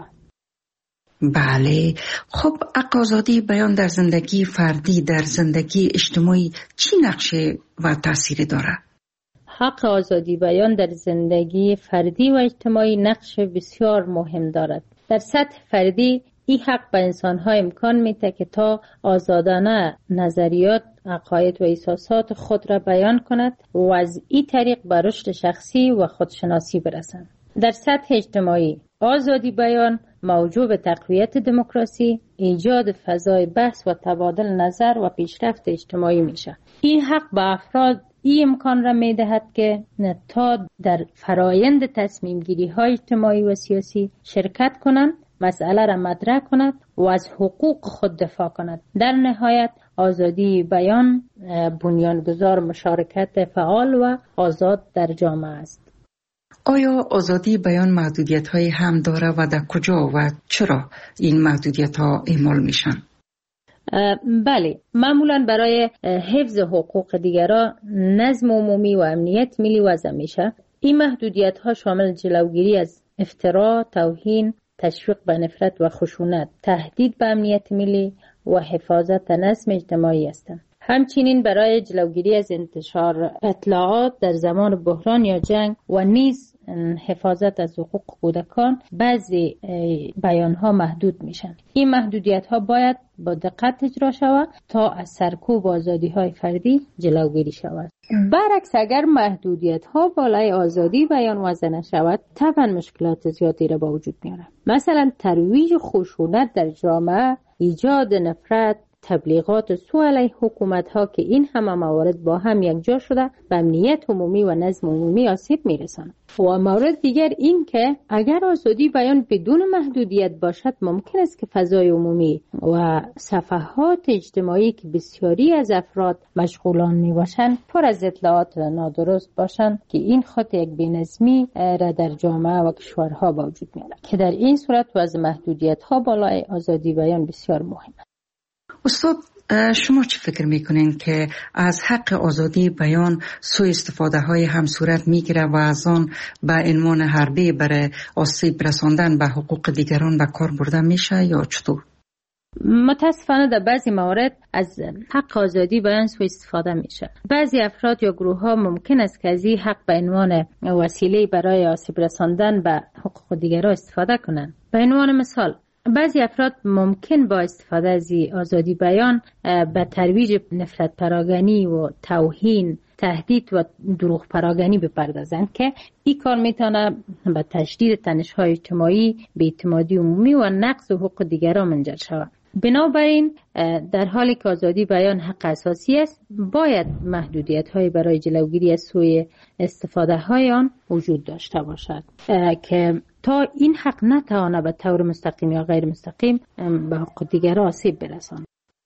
بله، خب حق آزادی بیان در زندگی فردی، در زندگی اجتماعی چی نقشه و تأثیری دارد؟ حق آزادی بیان در زندگی فردی و اجتماعی نقش بسیار مهم دارد. در سطح فردی این حق به انسان‌ها امکان میده که تا آزادانه نظریات، عقاید و احساسات خود را بیان کند و از این طریق به رشد شخصی و خودشناسی برسند. در سطح اجتماعی آزادی بیان موجب تقویت دموکراسی، ایجاد فضای بحث و تبادل نظر و پیشرفت اجتماعی میشه. این حق به افراد این امکان را میدهد که تا در فرایند تصمیم گیری های اجتماعی و سیاسی شرکت کنند، مسئله را مطرح کند و از حقوق خود دفاع کند. در نهایت آزادی بیان بنیانگذار مشارکت فعال و آزاد در جامعه است. آیا آزادی بیان محدودیت های هم داره و در کجا و چرا این محدودیت ها اعمال میشن؟ بله، معمولا برای حفظ حقوق دیگران، نظم عمومی و امنیت ملی وضع میشه. این محدودیت ها شامل جلوگیری از افترا، توهین، تشویق به نفرت و خشونت، تهدید به امنیت ملی و حفاظت نظم اجتماعی هستند. همچنین برای جلوگیری از انتشار اطلاعات در زمان بحران یا جنگ و نیز حفاظت از حقوق کودکان بعضی بیانها محدود میشن. این محدودیت ها باید با دقت اجرا شود تا از سرکوب آزادی های فردی جلوگیری شود. برعکس اگر محدودیت ها بالای آزادی بیان وضع نشود، طبعا مشکلات زیادی را با وجود میاره. مثلا ترویج خشونت در جامعه، ایجاد نفرت، تبلیغات سوء علیه حکومت ها که این همه موارد با هم یکجا شده به امنیت عمومی و نظم عمومی آسیب میرسند. و مورد دیگر این که اگر آزادی بیان بدون محدودیت باشد، ممکن است که فضای عمومی و صفحات اجتماعی که بسیاری از افراد مشغولان می باشند پر از اطلاعات نادرست باشند که این خود یک بی‌نظمی را در جامعه و کشورها با وجود میارد که در این صورت وضع محدودیت ها بالای آزادی بیان بسیار مهم است. استاد، شما چی فکر میکنین که از حق آزادی بیان سوء استفاده های هم صورت میگیره و از آن به عنوان حربه برای آسیب رساندن به حقوق دیگران به کار برده میشه یا چطور؟ متاسفانه در بعضی موارد از حق آزادی بیان سوء استفاده میشه. بعضی افراد یا گروه ها ممکن است که از این حق به عنوان وسیله برای آسیب رساندن به حقوق دیگران استفاده کنند. به عنوان مثال بعضی افراد ممکن با استفاده از آزادی بیان به ترویج نفرت پراگنی و توهین، تهدید و دروغ پراگنی بپردازند که این کار میتونه به تشدید تنش‌های اجتماعی، بی‌اعتمادی عمومی و نقض حقوق دیگران منجر شود. بنابراین در حالی که آزادی بیان حق اساسی است، باید محدودیت‌های برای جلوگیری از سوء استفاده‌های آن وجود داشته باشد که تا این حق نتواند به طور مستقیم یا غیر مستقیم به حقوق دیگران آسیب برساند.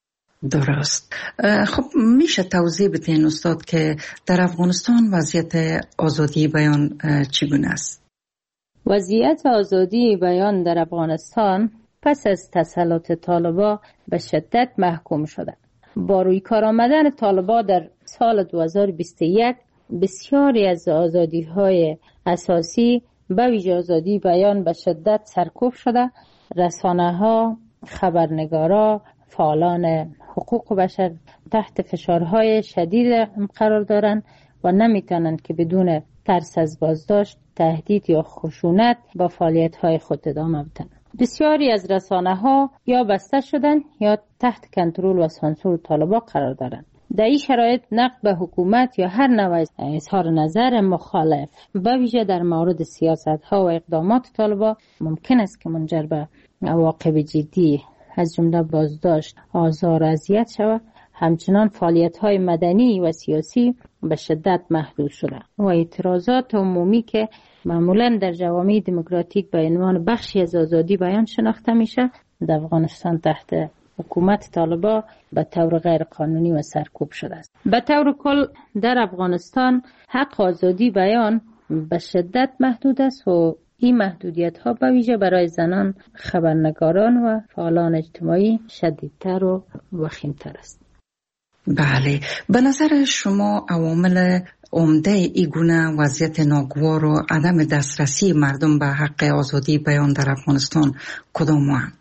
درست. خب میشه توضیح بدین استاد که در افغانستان وضعیت آزادی بیان چگونه است؟ وضعیت آزادی بیان در افغانستان پس از تسلط طالبان به شدت محکوم شده. با روی کار آمدن طالبان در سال 2021 بسیاری از آزادی‌های اساسی به ویژه آزادی بیان به شدت سرکوب شده. رسانه‌ها، خبرنگارا، فعالان حقوق بشر تحت فشارهای شدید قرار دارند و نمیتونند که بدون ترس از بازداشت، تهدید یا خشونت با فعالیت‌های خود ادامه بدن. بسیاری از رسانه‌ها یا بسته شدن یا تحت کنترل و سانسور طالبان قرار دارند. در این شرایط نقد به حکومت یا هر نوع اظهار نظر مخالف به ویژه در مورد سیاست‌ها و اقدامات طالبان ممکن است که منجر به عواقب جدی از جمله بازداشت، آزار و اذیت شود. همچنان فعالیت‌های مدنی و سیاسی به شدت محدود شده و اعتراضات عمومی که معمولاً در جوامع دموکراتیک به عنوان بخشی از آزادی بیان شناخته میشه، در افغانستان تحت حکومت طالبان به طور غیر قانونی و سرکوب شده است. به طور کل در افغانستان حق آزادی بیان به شدت محدود است و این محدودیت ها به ویژه برای زنان، خبرنگاران و فعالان اجتماعی شدیدتر و وخیمتر است. بله، به نظر شما عوامل عمده ای گونه وضعیت ناگوار و عدم دسترسی مردم به حق آزادی بیان در افغانستان کدام‌اند؟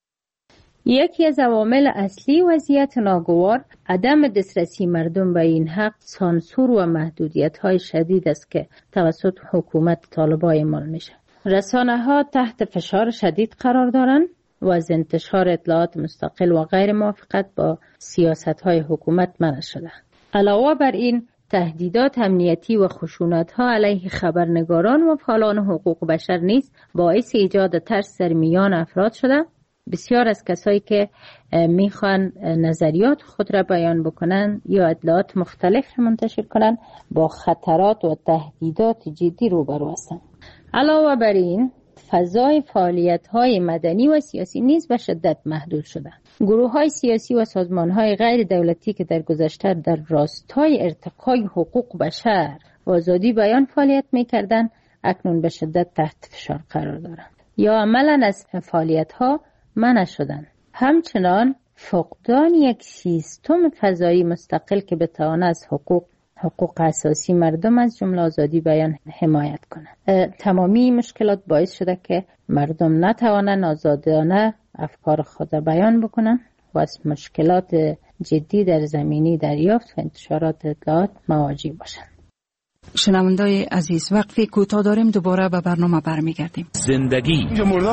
یکی از عوامل اصلی وضعیت ناگوار عدم دسترسی مردم به این حق سانسور و محدودیت‌های شدید است که توسط حکومت طالبان اعمال میشه. رسانه‌ها تحت فشار شدید قرار دارند و از انتشار اطلاعات مستقل و غیر موافقت با سیاست‌های حکومت منع شده. علاوه بر این تهدیدات امنیتی و خشونت‌ها علیه خبرنگاران و فعالان حقوق بشر نیز باعث ایجاد ترس در میان افراد شده. بسیار از کسایی که میخوان نظریات خود را بیان بکنن یا اطلاعات مختلف منتشر کنن با خطرات و تهدیدات جدی روبرو هستند. علاوه بر این فضای فعالیت‌های مدنی و سیاسی نیز به شدت محدود شده. گروه‌های سیاسی و سازمان‌های غیر دولتی که در گذشته در راستای ارتقای حقوق بشر و آزادی بیان فعالیت می‌کردند، اکنون به شدت تحت فشار قرار دارند یا عملاً از فعالیت‌ها منع شدند. همچنان فقدان یک سیستم فضایی مستقل که بتواند از حقوق اساسی مردم از جمله آزادی بیان حمایت کنند. تمامی مشکلات باعث شده که مردم نتوانند آزادانه افکار خود را بیان بکنند و از مشکلات جدی در زمینه دریافت و انتشارات اطلاعات مواجه باشند. شنوندای عزیز، وقتی کوتاه داریم دوباره به برنامه برمیگردیم. زندگی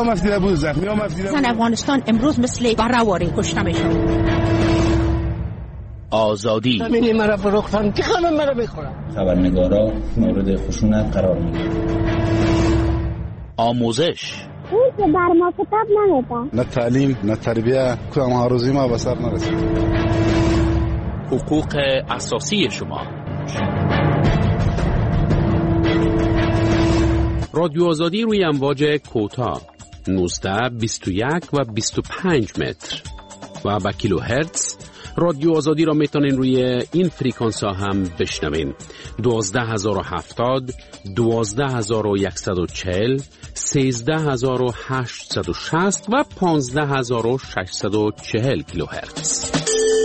زن افغانستان امروز مثل بره‌واری کشته میشه. آزادی زمینی مرا فروختن که خانم مرا میخورن. خبرنگارا مورد خشونت قرار میگیرن. آموزش اون که بر ما کتاب نمیده. نه تعلیم نه تربیه، کدام آرزوی ما به سر نرسید. حقوق اساسی شما. رادیو آزادی روی امواج کوتاه 19، 21 و 25 متر و با کیلو هرتز. رادیو آزادی را میتونین روی این فریکانس ها هم بشنوین. 12070، 12140، 13860 و 15640 کیلو هرتز.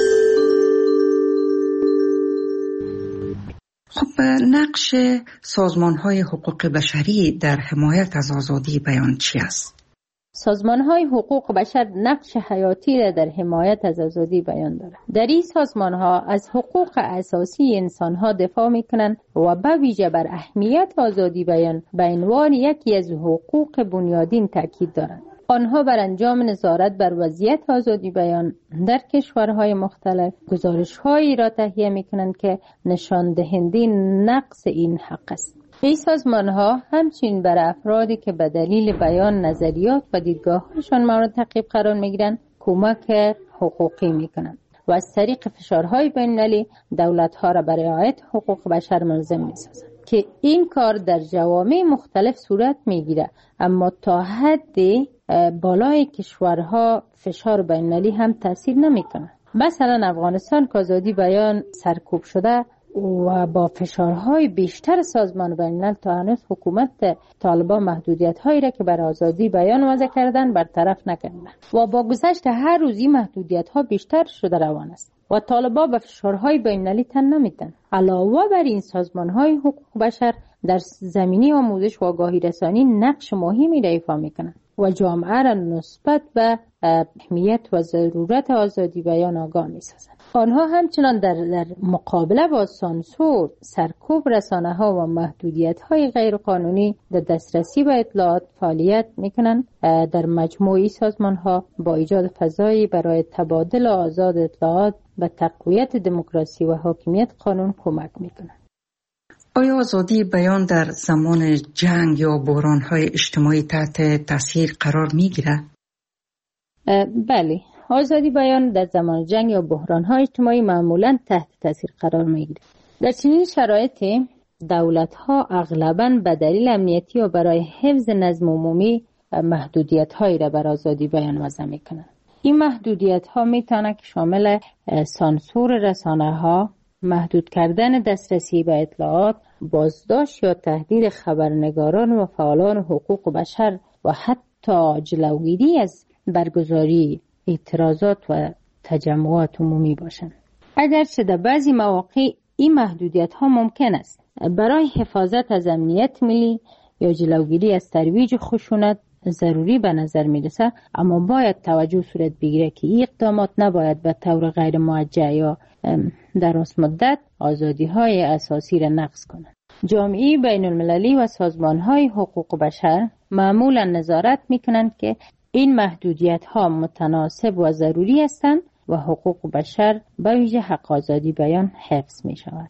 خب نقش سازمان‌های حقوق بشری در حمایت از آزادی بیان چی است؟ سازمان‌های حقوق بشر نقش حیاتی را در حمایت از آزادی بیان دارند. در این سازمان‌ها از حقوق اساسی انسان‌ها دفاع می‌کنند و به ویژه بر اهمیت آزادی بیان به عنوان یکی از حقوق بنیادین تاکید دارند. آنها بر انجام نظارت بر وضعیت آزادی بیان در کشورهای مختلف گزارش‌هایی را تهیه می‌کنند که نشان دهنده نقض این حق است. این سازمان‌ها همچنین بر افرادی که به دلیل بیان نظریات و دیدگاه‌هاشان مورد تعقیب قرار می‌گیرند کمک حقوقی می‌کنند و از طریق فشارهای بین‌المللی دولت‌ها را برای رعایت حقوق بشر ملزم می‌سازند که این کار در جوامع مختلف صورت می‌گیرد، اما تا حدی بالای کشورها فشار بین‌المللی هم تاثیر نمی‌کند. مثلا افغانستان که آزادی بیان سرکوب شده و با فشارهای بیشتر سازمان بین‌الملل تا هنوز حکومت طالبان محدودیت‌هایی را که بر آزادی بیان وضع کردن برطرف نکردند و با گذشت هر روز این محدودیت‌ها بیشتر شده روان است و طالبان به فشارهای بین‌المللی تن نمی‌دهند. علاوه بر این سازمان‌های حقوق بشر در زمینه آموزش و آگاهی رسانی نقش مهمی را ایفا می‌کنند و جامعه را نسبت به اهمیت و ضرورت آزادی بیان آگاه می‌سازند. آنها همچنان در مقابله با سانسور، سرکوب رسانه‌ها و محدودیت‌های غیرقانونی در دسترسی به اطلاعات فعالیت می‌کنند. در مجموعی سازمان‌ها با ایجاد فضایی برای تبادل آزاد اطلاعات و تقویت دموکراسی و حاکمیت قانون کمک می‌کنند. آیا آزادی بیان در زمان جنگ یا بحران‌های اجتماعی تحت تاثیر قرار می‌گیرد؟ بله، آزادی بیان در زمان جنگ یا بحران‌های اجتماعی معمولاً تحت تاثیر قرار می‌گیرد. در چنین شرایطی دولت‌ها اغلباً به دلیل امنیتی و برای حفظ نظم عمومی محدودیت‌هایی را بر آزادی بیان وضع می‌کنند. این محدودیت‌ها می‌تواند که شامل سانسور رسانه‌ها، محدود کردن دسترسی به اطلاعات، بازداشت یا تهدید خبرنگاران و فعالان حقوق بشر و حتی جلوگیری از برگزاری اعتراضات و تجمعات عمومی باشند. اگرچه در بعضی مواقع این محدودیت‌ها ممکن است برای حفاظت از امنیت ملی یا جلوگیری از ترویج خشونت ضروری به نظر می‌رسد، اما باید توجه صورت بگیرد که این اقدامات نباید به طور غیر موجه یا دراز مدت آزادی‌های اساسی را نقض کنند. جامعه بین‌المللی و سازمان‌های حقوق بشر معمولاً نظارت می‌کنند که این محدودیت‌ها متناسب و ضروری هستند و حقوق بشر به ویژه حق آزادی بیان حفظ می‌شود.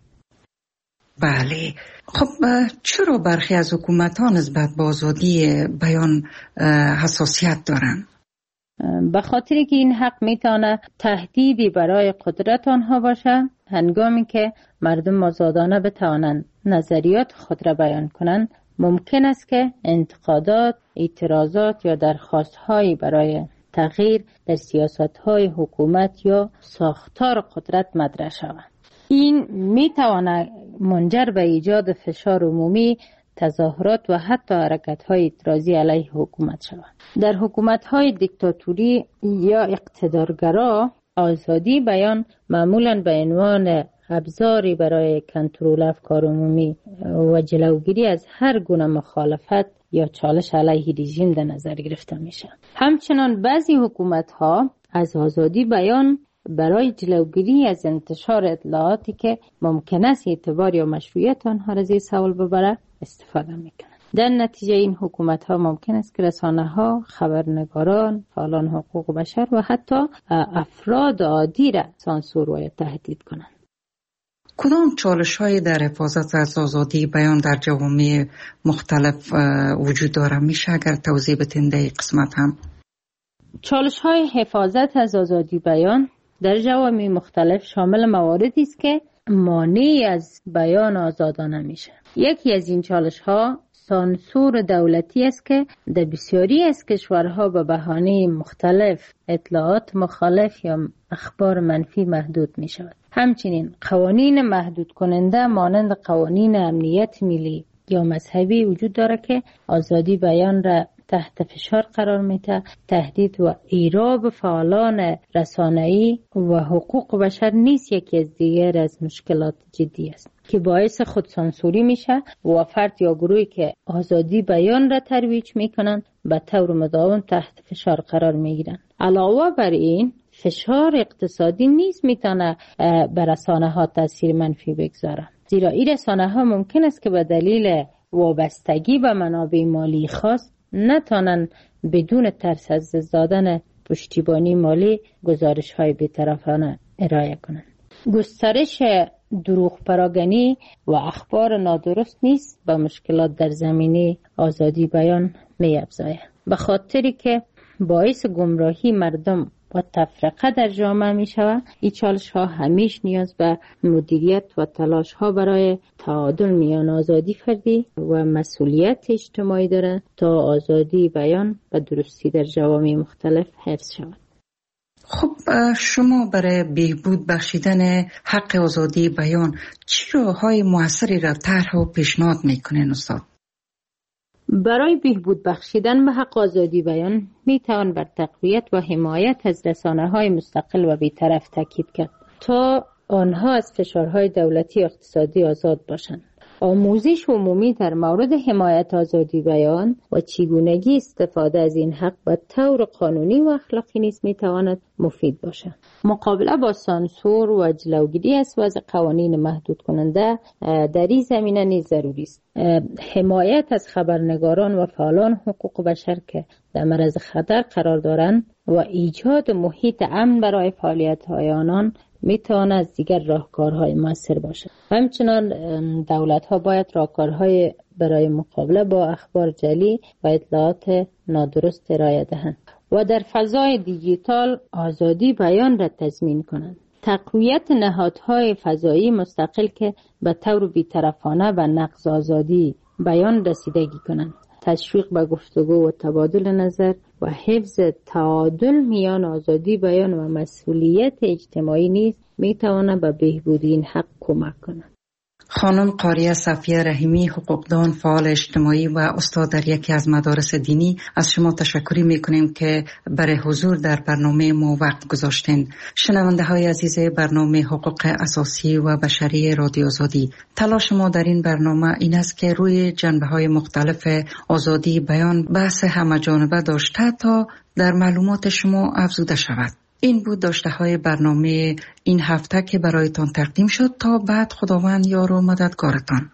بله، خب چرا برخی از حکومت‌ها نسبت به آزادی بیان حساسیت دارند؟ به خاطر که این حق میتونه تهدیدی برای قدرت آنها باشه، هنگامی که مردم آزادانه بتوانند نظریات خود را بیان کنند، ممکن است که انتقادات، اعتراضات یا درخواست‌هایی برای تغییر در سیاست‌های حکومت یا ساختار قدرت مطرح شوند. این میتواند منجر به ایجاد فشار عمومی، تظاهرات و حتی حرکت‌های اعتراضی علیه حکومت شوند. در حکومت‌های دیکتاتوری یا اقتدارگرا، آزادی بیان معمولاً به عنوان ابزاری برای کنترل افکار عمومی و جلوگیری از هر گونه مخالفت یا چالش علیه رژیم در نظر گرفته میشه. همچنان بعضی حکومت‌ها از آزادی بیان برای جلوگیری از انتشار اطلاعاتی که ممکن است اعتبار یا مشروعیت آنها را زیر سوال ببرد استفاده میکنند. در نتیجه این حکومت‌ها ممکن است که رسانه‌ها، خبرنگاران، فعالان حقوق بشر و حتی افراد عادی را سانسور و تهدید کنند. کدام چالش‌هایی در حفاظت از آزادی بیان در جوامع مختلف وجود دارد؟ میشه اگر توضیح بدین در این قسمت هم؟ چالش‌های حفاظت از آزادی بیان در جوامع مختلف شامل مواردی است که مانع از بیان آزادانه میشه. یکی از این چالش‌ها سانسور دولتی است که در بسیاری از کشورها به بهانه مختلف اطلاعات مخالف یا اخبار منفی محدود می شود. همچنین قوانین محدود کننده مانند قوانین امنیت ملی یا مذهبی وجود دارد که آزادی بیان را تحت فشار قرار میده. تهدید و ایراب فعالان رسانه‌ای و حقوق بشر نیز یکی از دیگر از مشکلات جدی است که باعث خودسانسوری میشه و فرد یا گروهی که آزادی بیان را ترویج میکنن به طور مداوم تحت فشار قرار میگیرن. علاوه بر این فشار اقتصادی نیز میتونه بر رسانه ها تاثیر منفی بگذاره، زیرا این رسانه ها ممکن است که به دلیل وابستگی به منابع مالی خاص نتونن بدون ترس از دادن پشتیبانی مالی گزارش های بی‌طرفانه ارائه کنند. گسترش دروغ پراگنی و اخبار نادرست نیست با مشکلات در زمینه آزادی بیان می افزاید، به خاطری که باعث گمراهی مردم و تفرقه در جامعه می شود. این چالش ها همیش نیاز به مدیریت و تلاش ها برای تعادل میان آزادی فردی و مسئولیت اجتماعی داره تا آزادی بیان و درستی در جوامع مختلف حفظ شود. خب شما برای بهبود بخشیدن حق آزادی بیان چه راه‌های موثری را طرح و پیشنهاد میکنین استاد؟ برای بهبود بخشیدن به حق آزادی بیان می توان بر تقویت و حمایت از رسانه‌های مستقل و بی‌طرف تاکید کرد تا آنها از فشارهای دولتی و اقتصادی آزاد باشند. آموزش عمومی در مورد حمایت آزادی بیان و چگونگی استفاده از این حق به طور قانونی و اخلاقی نیز می تواند مفید باشد. مقابله با سانسور و جلوگیری از وضع قوانین محدود کننده در این زمینه نیز ضروری است. حمایت از خبرنگاران و فعالان حقوق بشر که در معرض خطر قرار دارند و ایجاد محیط امن برای فعالیت‌های آنان میتواند از دیگر راهکارهای موثر باشد. همچنان دولت‌ها باید راهکارهای برای مقابله با اخبار جعلی و اطلاعات نادرست ارائه دهند و در فضای دیجیتال آزادی بیان را تضمین کنند. تقویت نهادهای فضایی مستقل که به طور بی‌طرفانه و نقض آزادی بیان رسیدگی کنند. تشویق به گفتگو و تبادل نظر و حفظ تعادل میان آزادی بیان و مسئولیت اجتماعی نیز میتواند به بهبود این حق کمک کند. خانم قاریه صفیه رحیمی، حقوقدان، فعال اجتماعی و استاد در یکی از مدارس دینی، از شما تشکر میکنیم که برای حضور در برنامه ما وقت گذاشتین. شنونده های عزیز برنامه حقوق اساسی و بشری رادیو آزادی، تلاش ما در این برنامه این است که روی جنبه های مختلف آزادی بیان بحث همه‌جانبه داشته تا در معلومات شما افزوده شود. این بود داشته های برنامه این هفته که برایتان تقدیم شد. تا بعد خداوند یار و مددگارتان.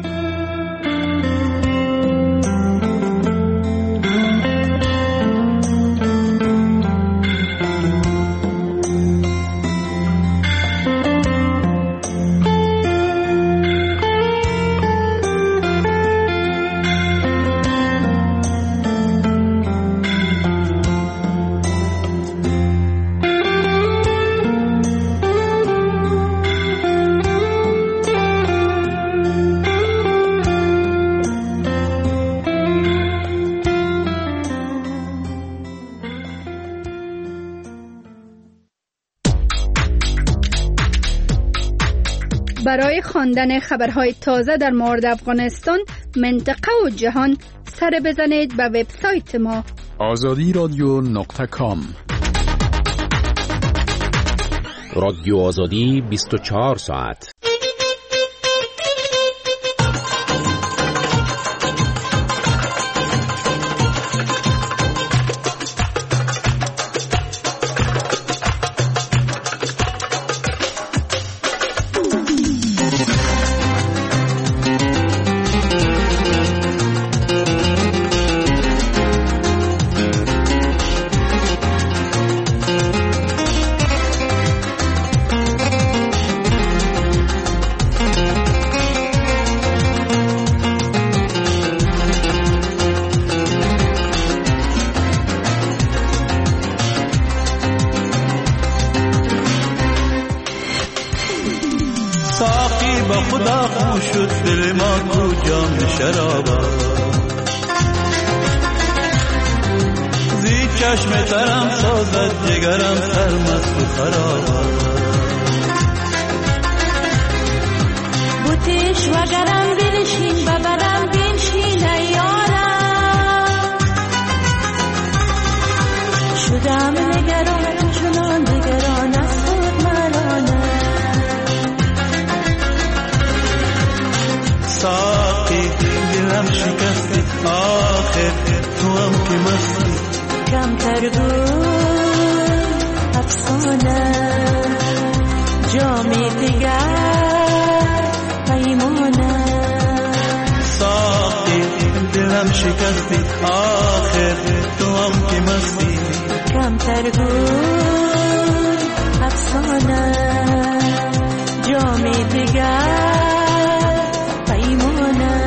برای خواندن خبرهای تازه در مورد افغانستان، منطقه و جهان سر بزنید به وبسایت ما azadiradio.com. رادیو آزادی 24 ساعت. شدم نگران چنان نگران از خود مرانه ساقی دلم شکستی آخر تو هم که مستی کمتر بود افسانه جامی دیگر پیمانه ساقی دلم شکستی آخر تو هم که مستی کمتر بود افسانه جامی دیگر پیمانه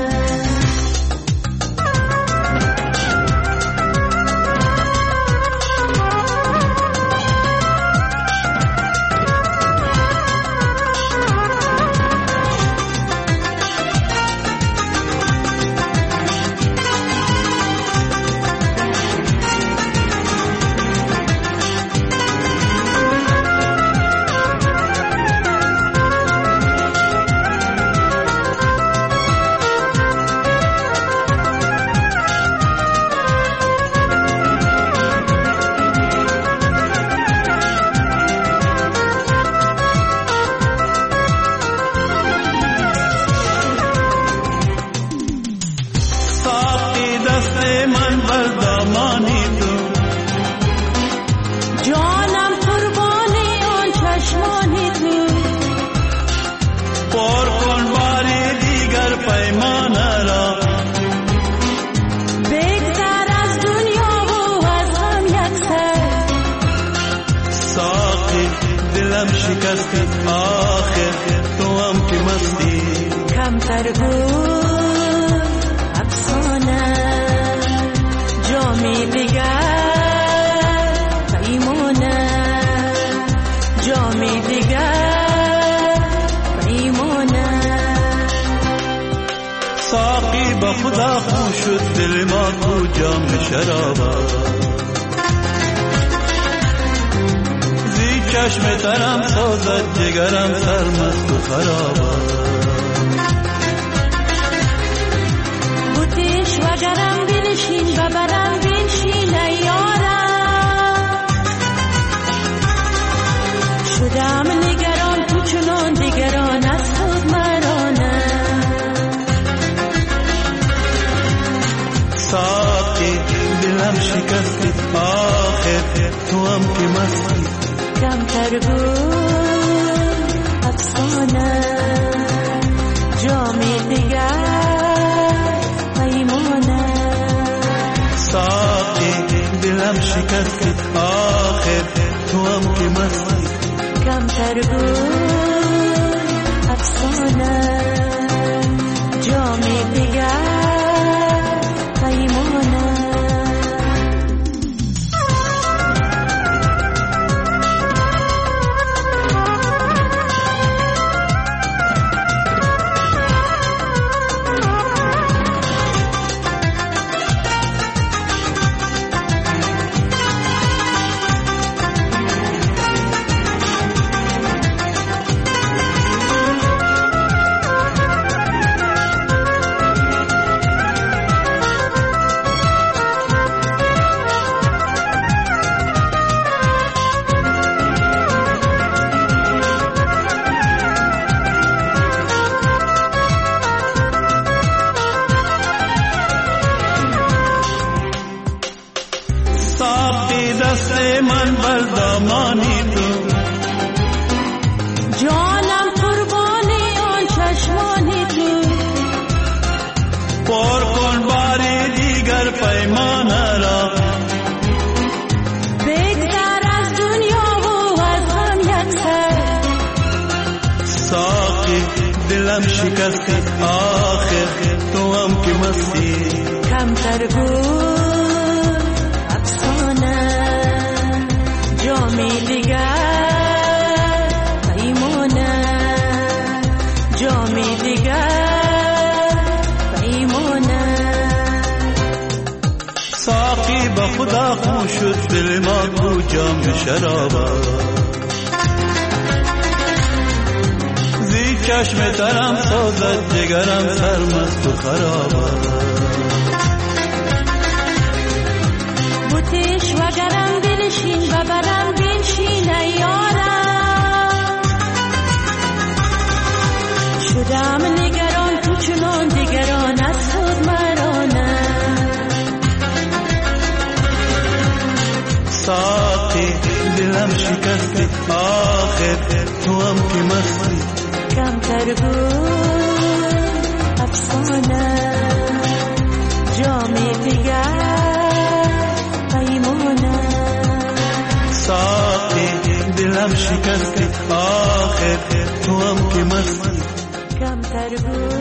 شکستی آخر تو هم که مستی کمتر بود افسانه جامی دیگر پیمانه جامی دیگر پیمانه ساقی با خدا خون شد دل ما تو جام شرابه چشم ترم سازد جگرم سرمست و خرابه بودیش و گرم بنشین و برم بنشین ایارم شدم نگران تو چنان دیگران از خود مرانه ساقی دلم شکستی آخر تو هم که مستی کمتر بود افسانه جامی دیگر پیمانه ساقی دلم شکستی آخر تو هم که مستی کمتر بود افسانه جامی دیگر پیمانه من بر دامانی تو جانم قربانی آن چشمانی تو پر کن باری دیگر پیمانه را بگذر از دنیا و از هم یک سر ساقی دلم شکستی آخر تو هم که مستی کمتر بود افسانه جامی دیگر پیمانه جامی دیگر پیمانه ساقی با خدا خون شد دل ما تو جام شرابه زی چشم ترم سازد جگرم سرمست و خرابه بوتیش و گرم ساقی دلم شکستی آخر تو هم که مستی کمتر بود افسانه جام دیگر پیمانه ساقی دلم شکستی آخر تو هم که مستی کمتر بود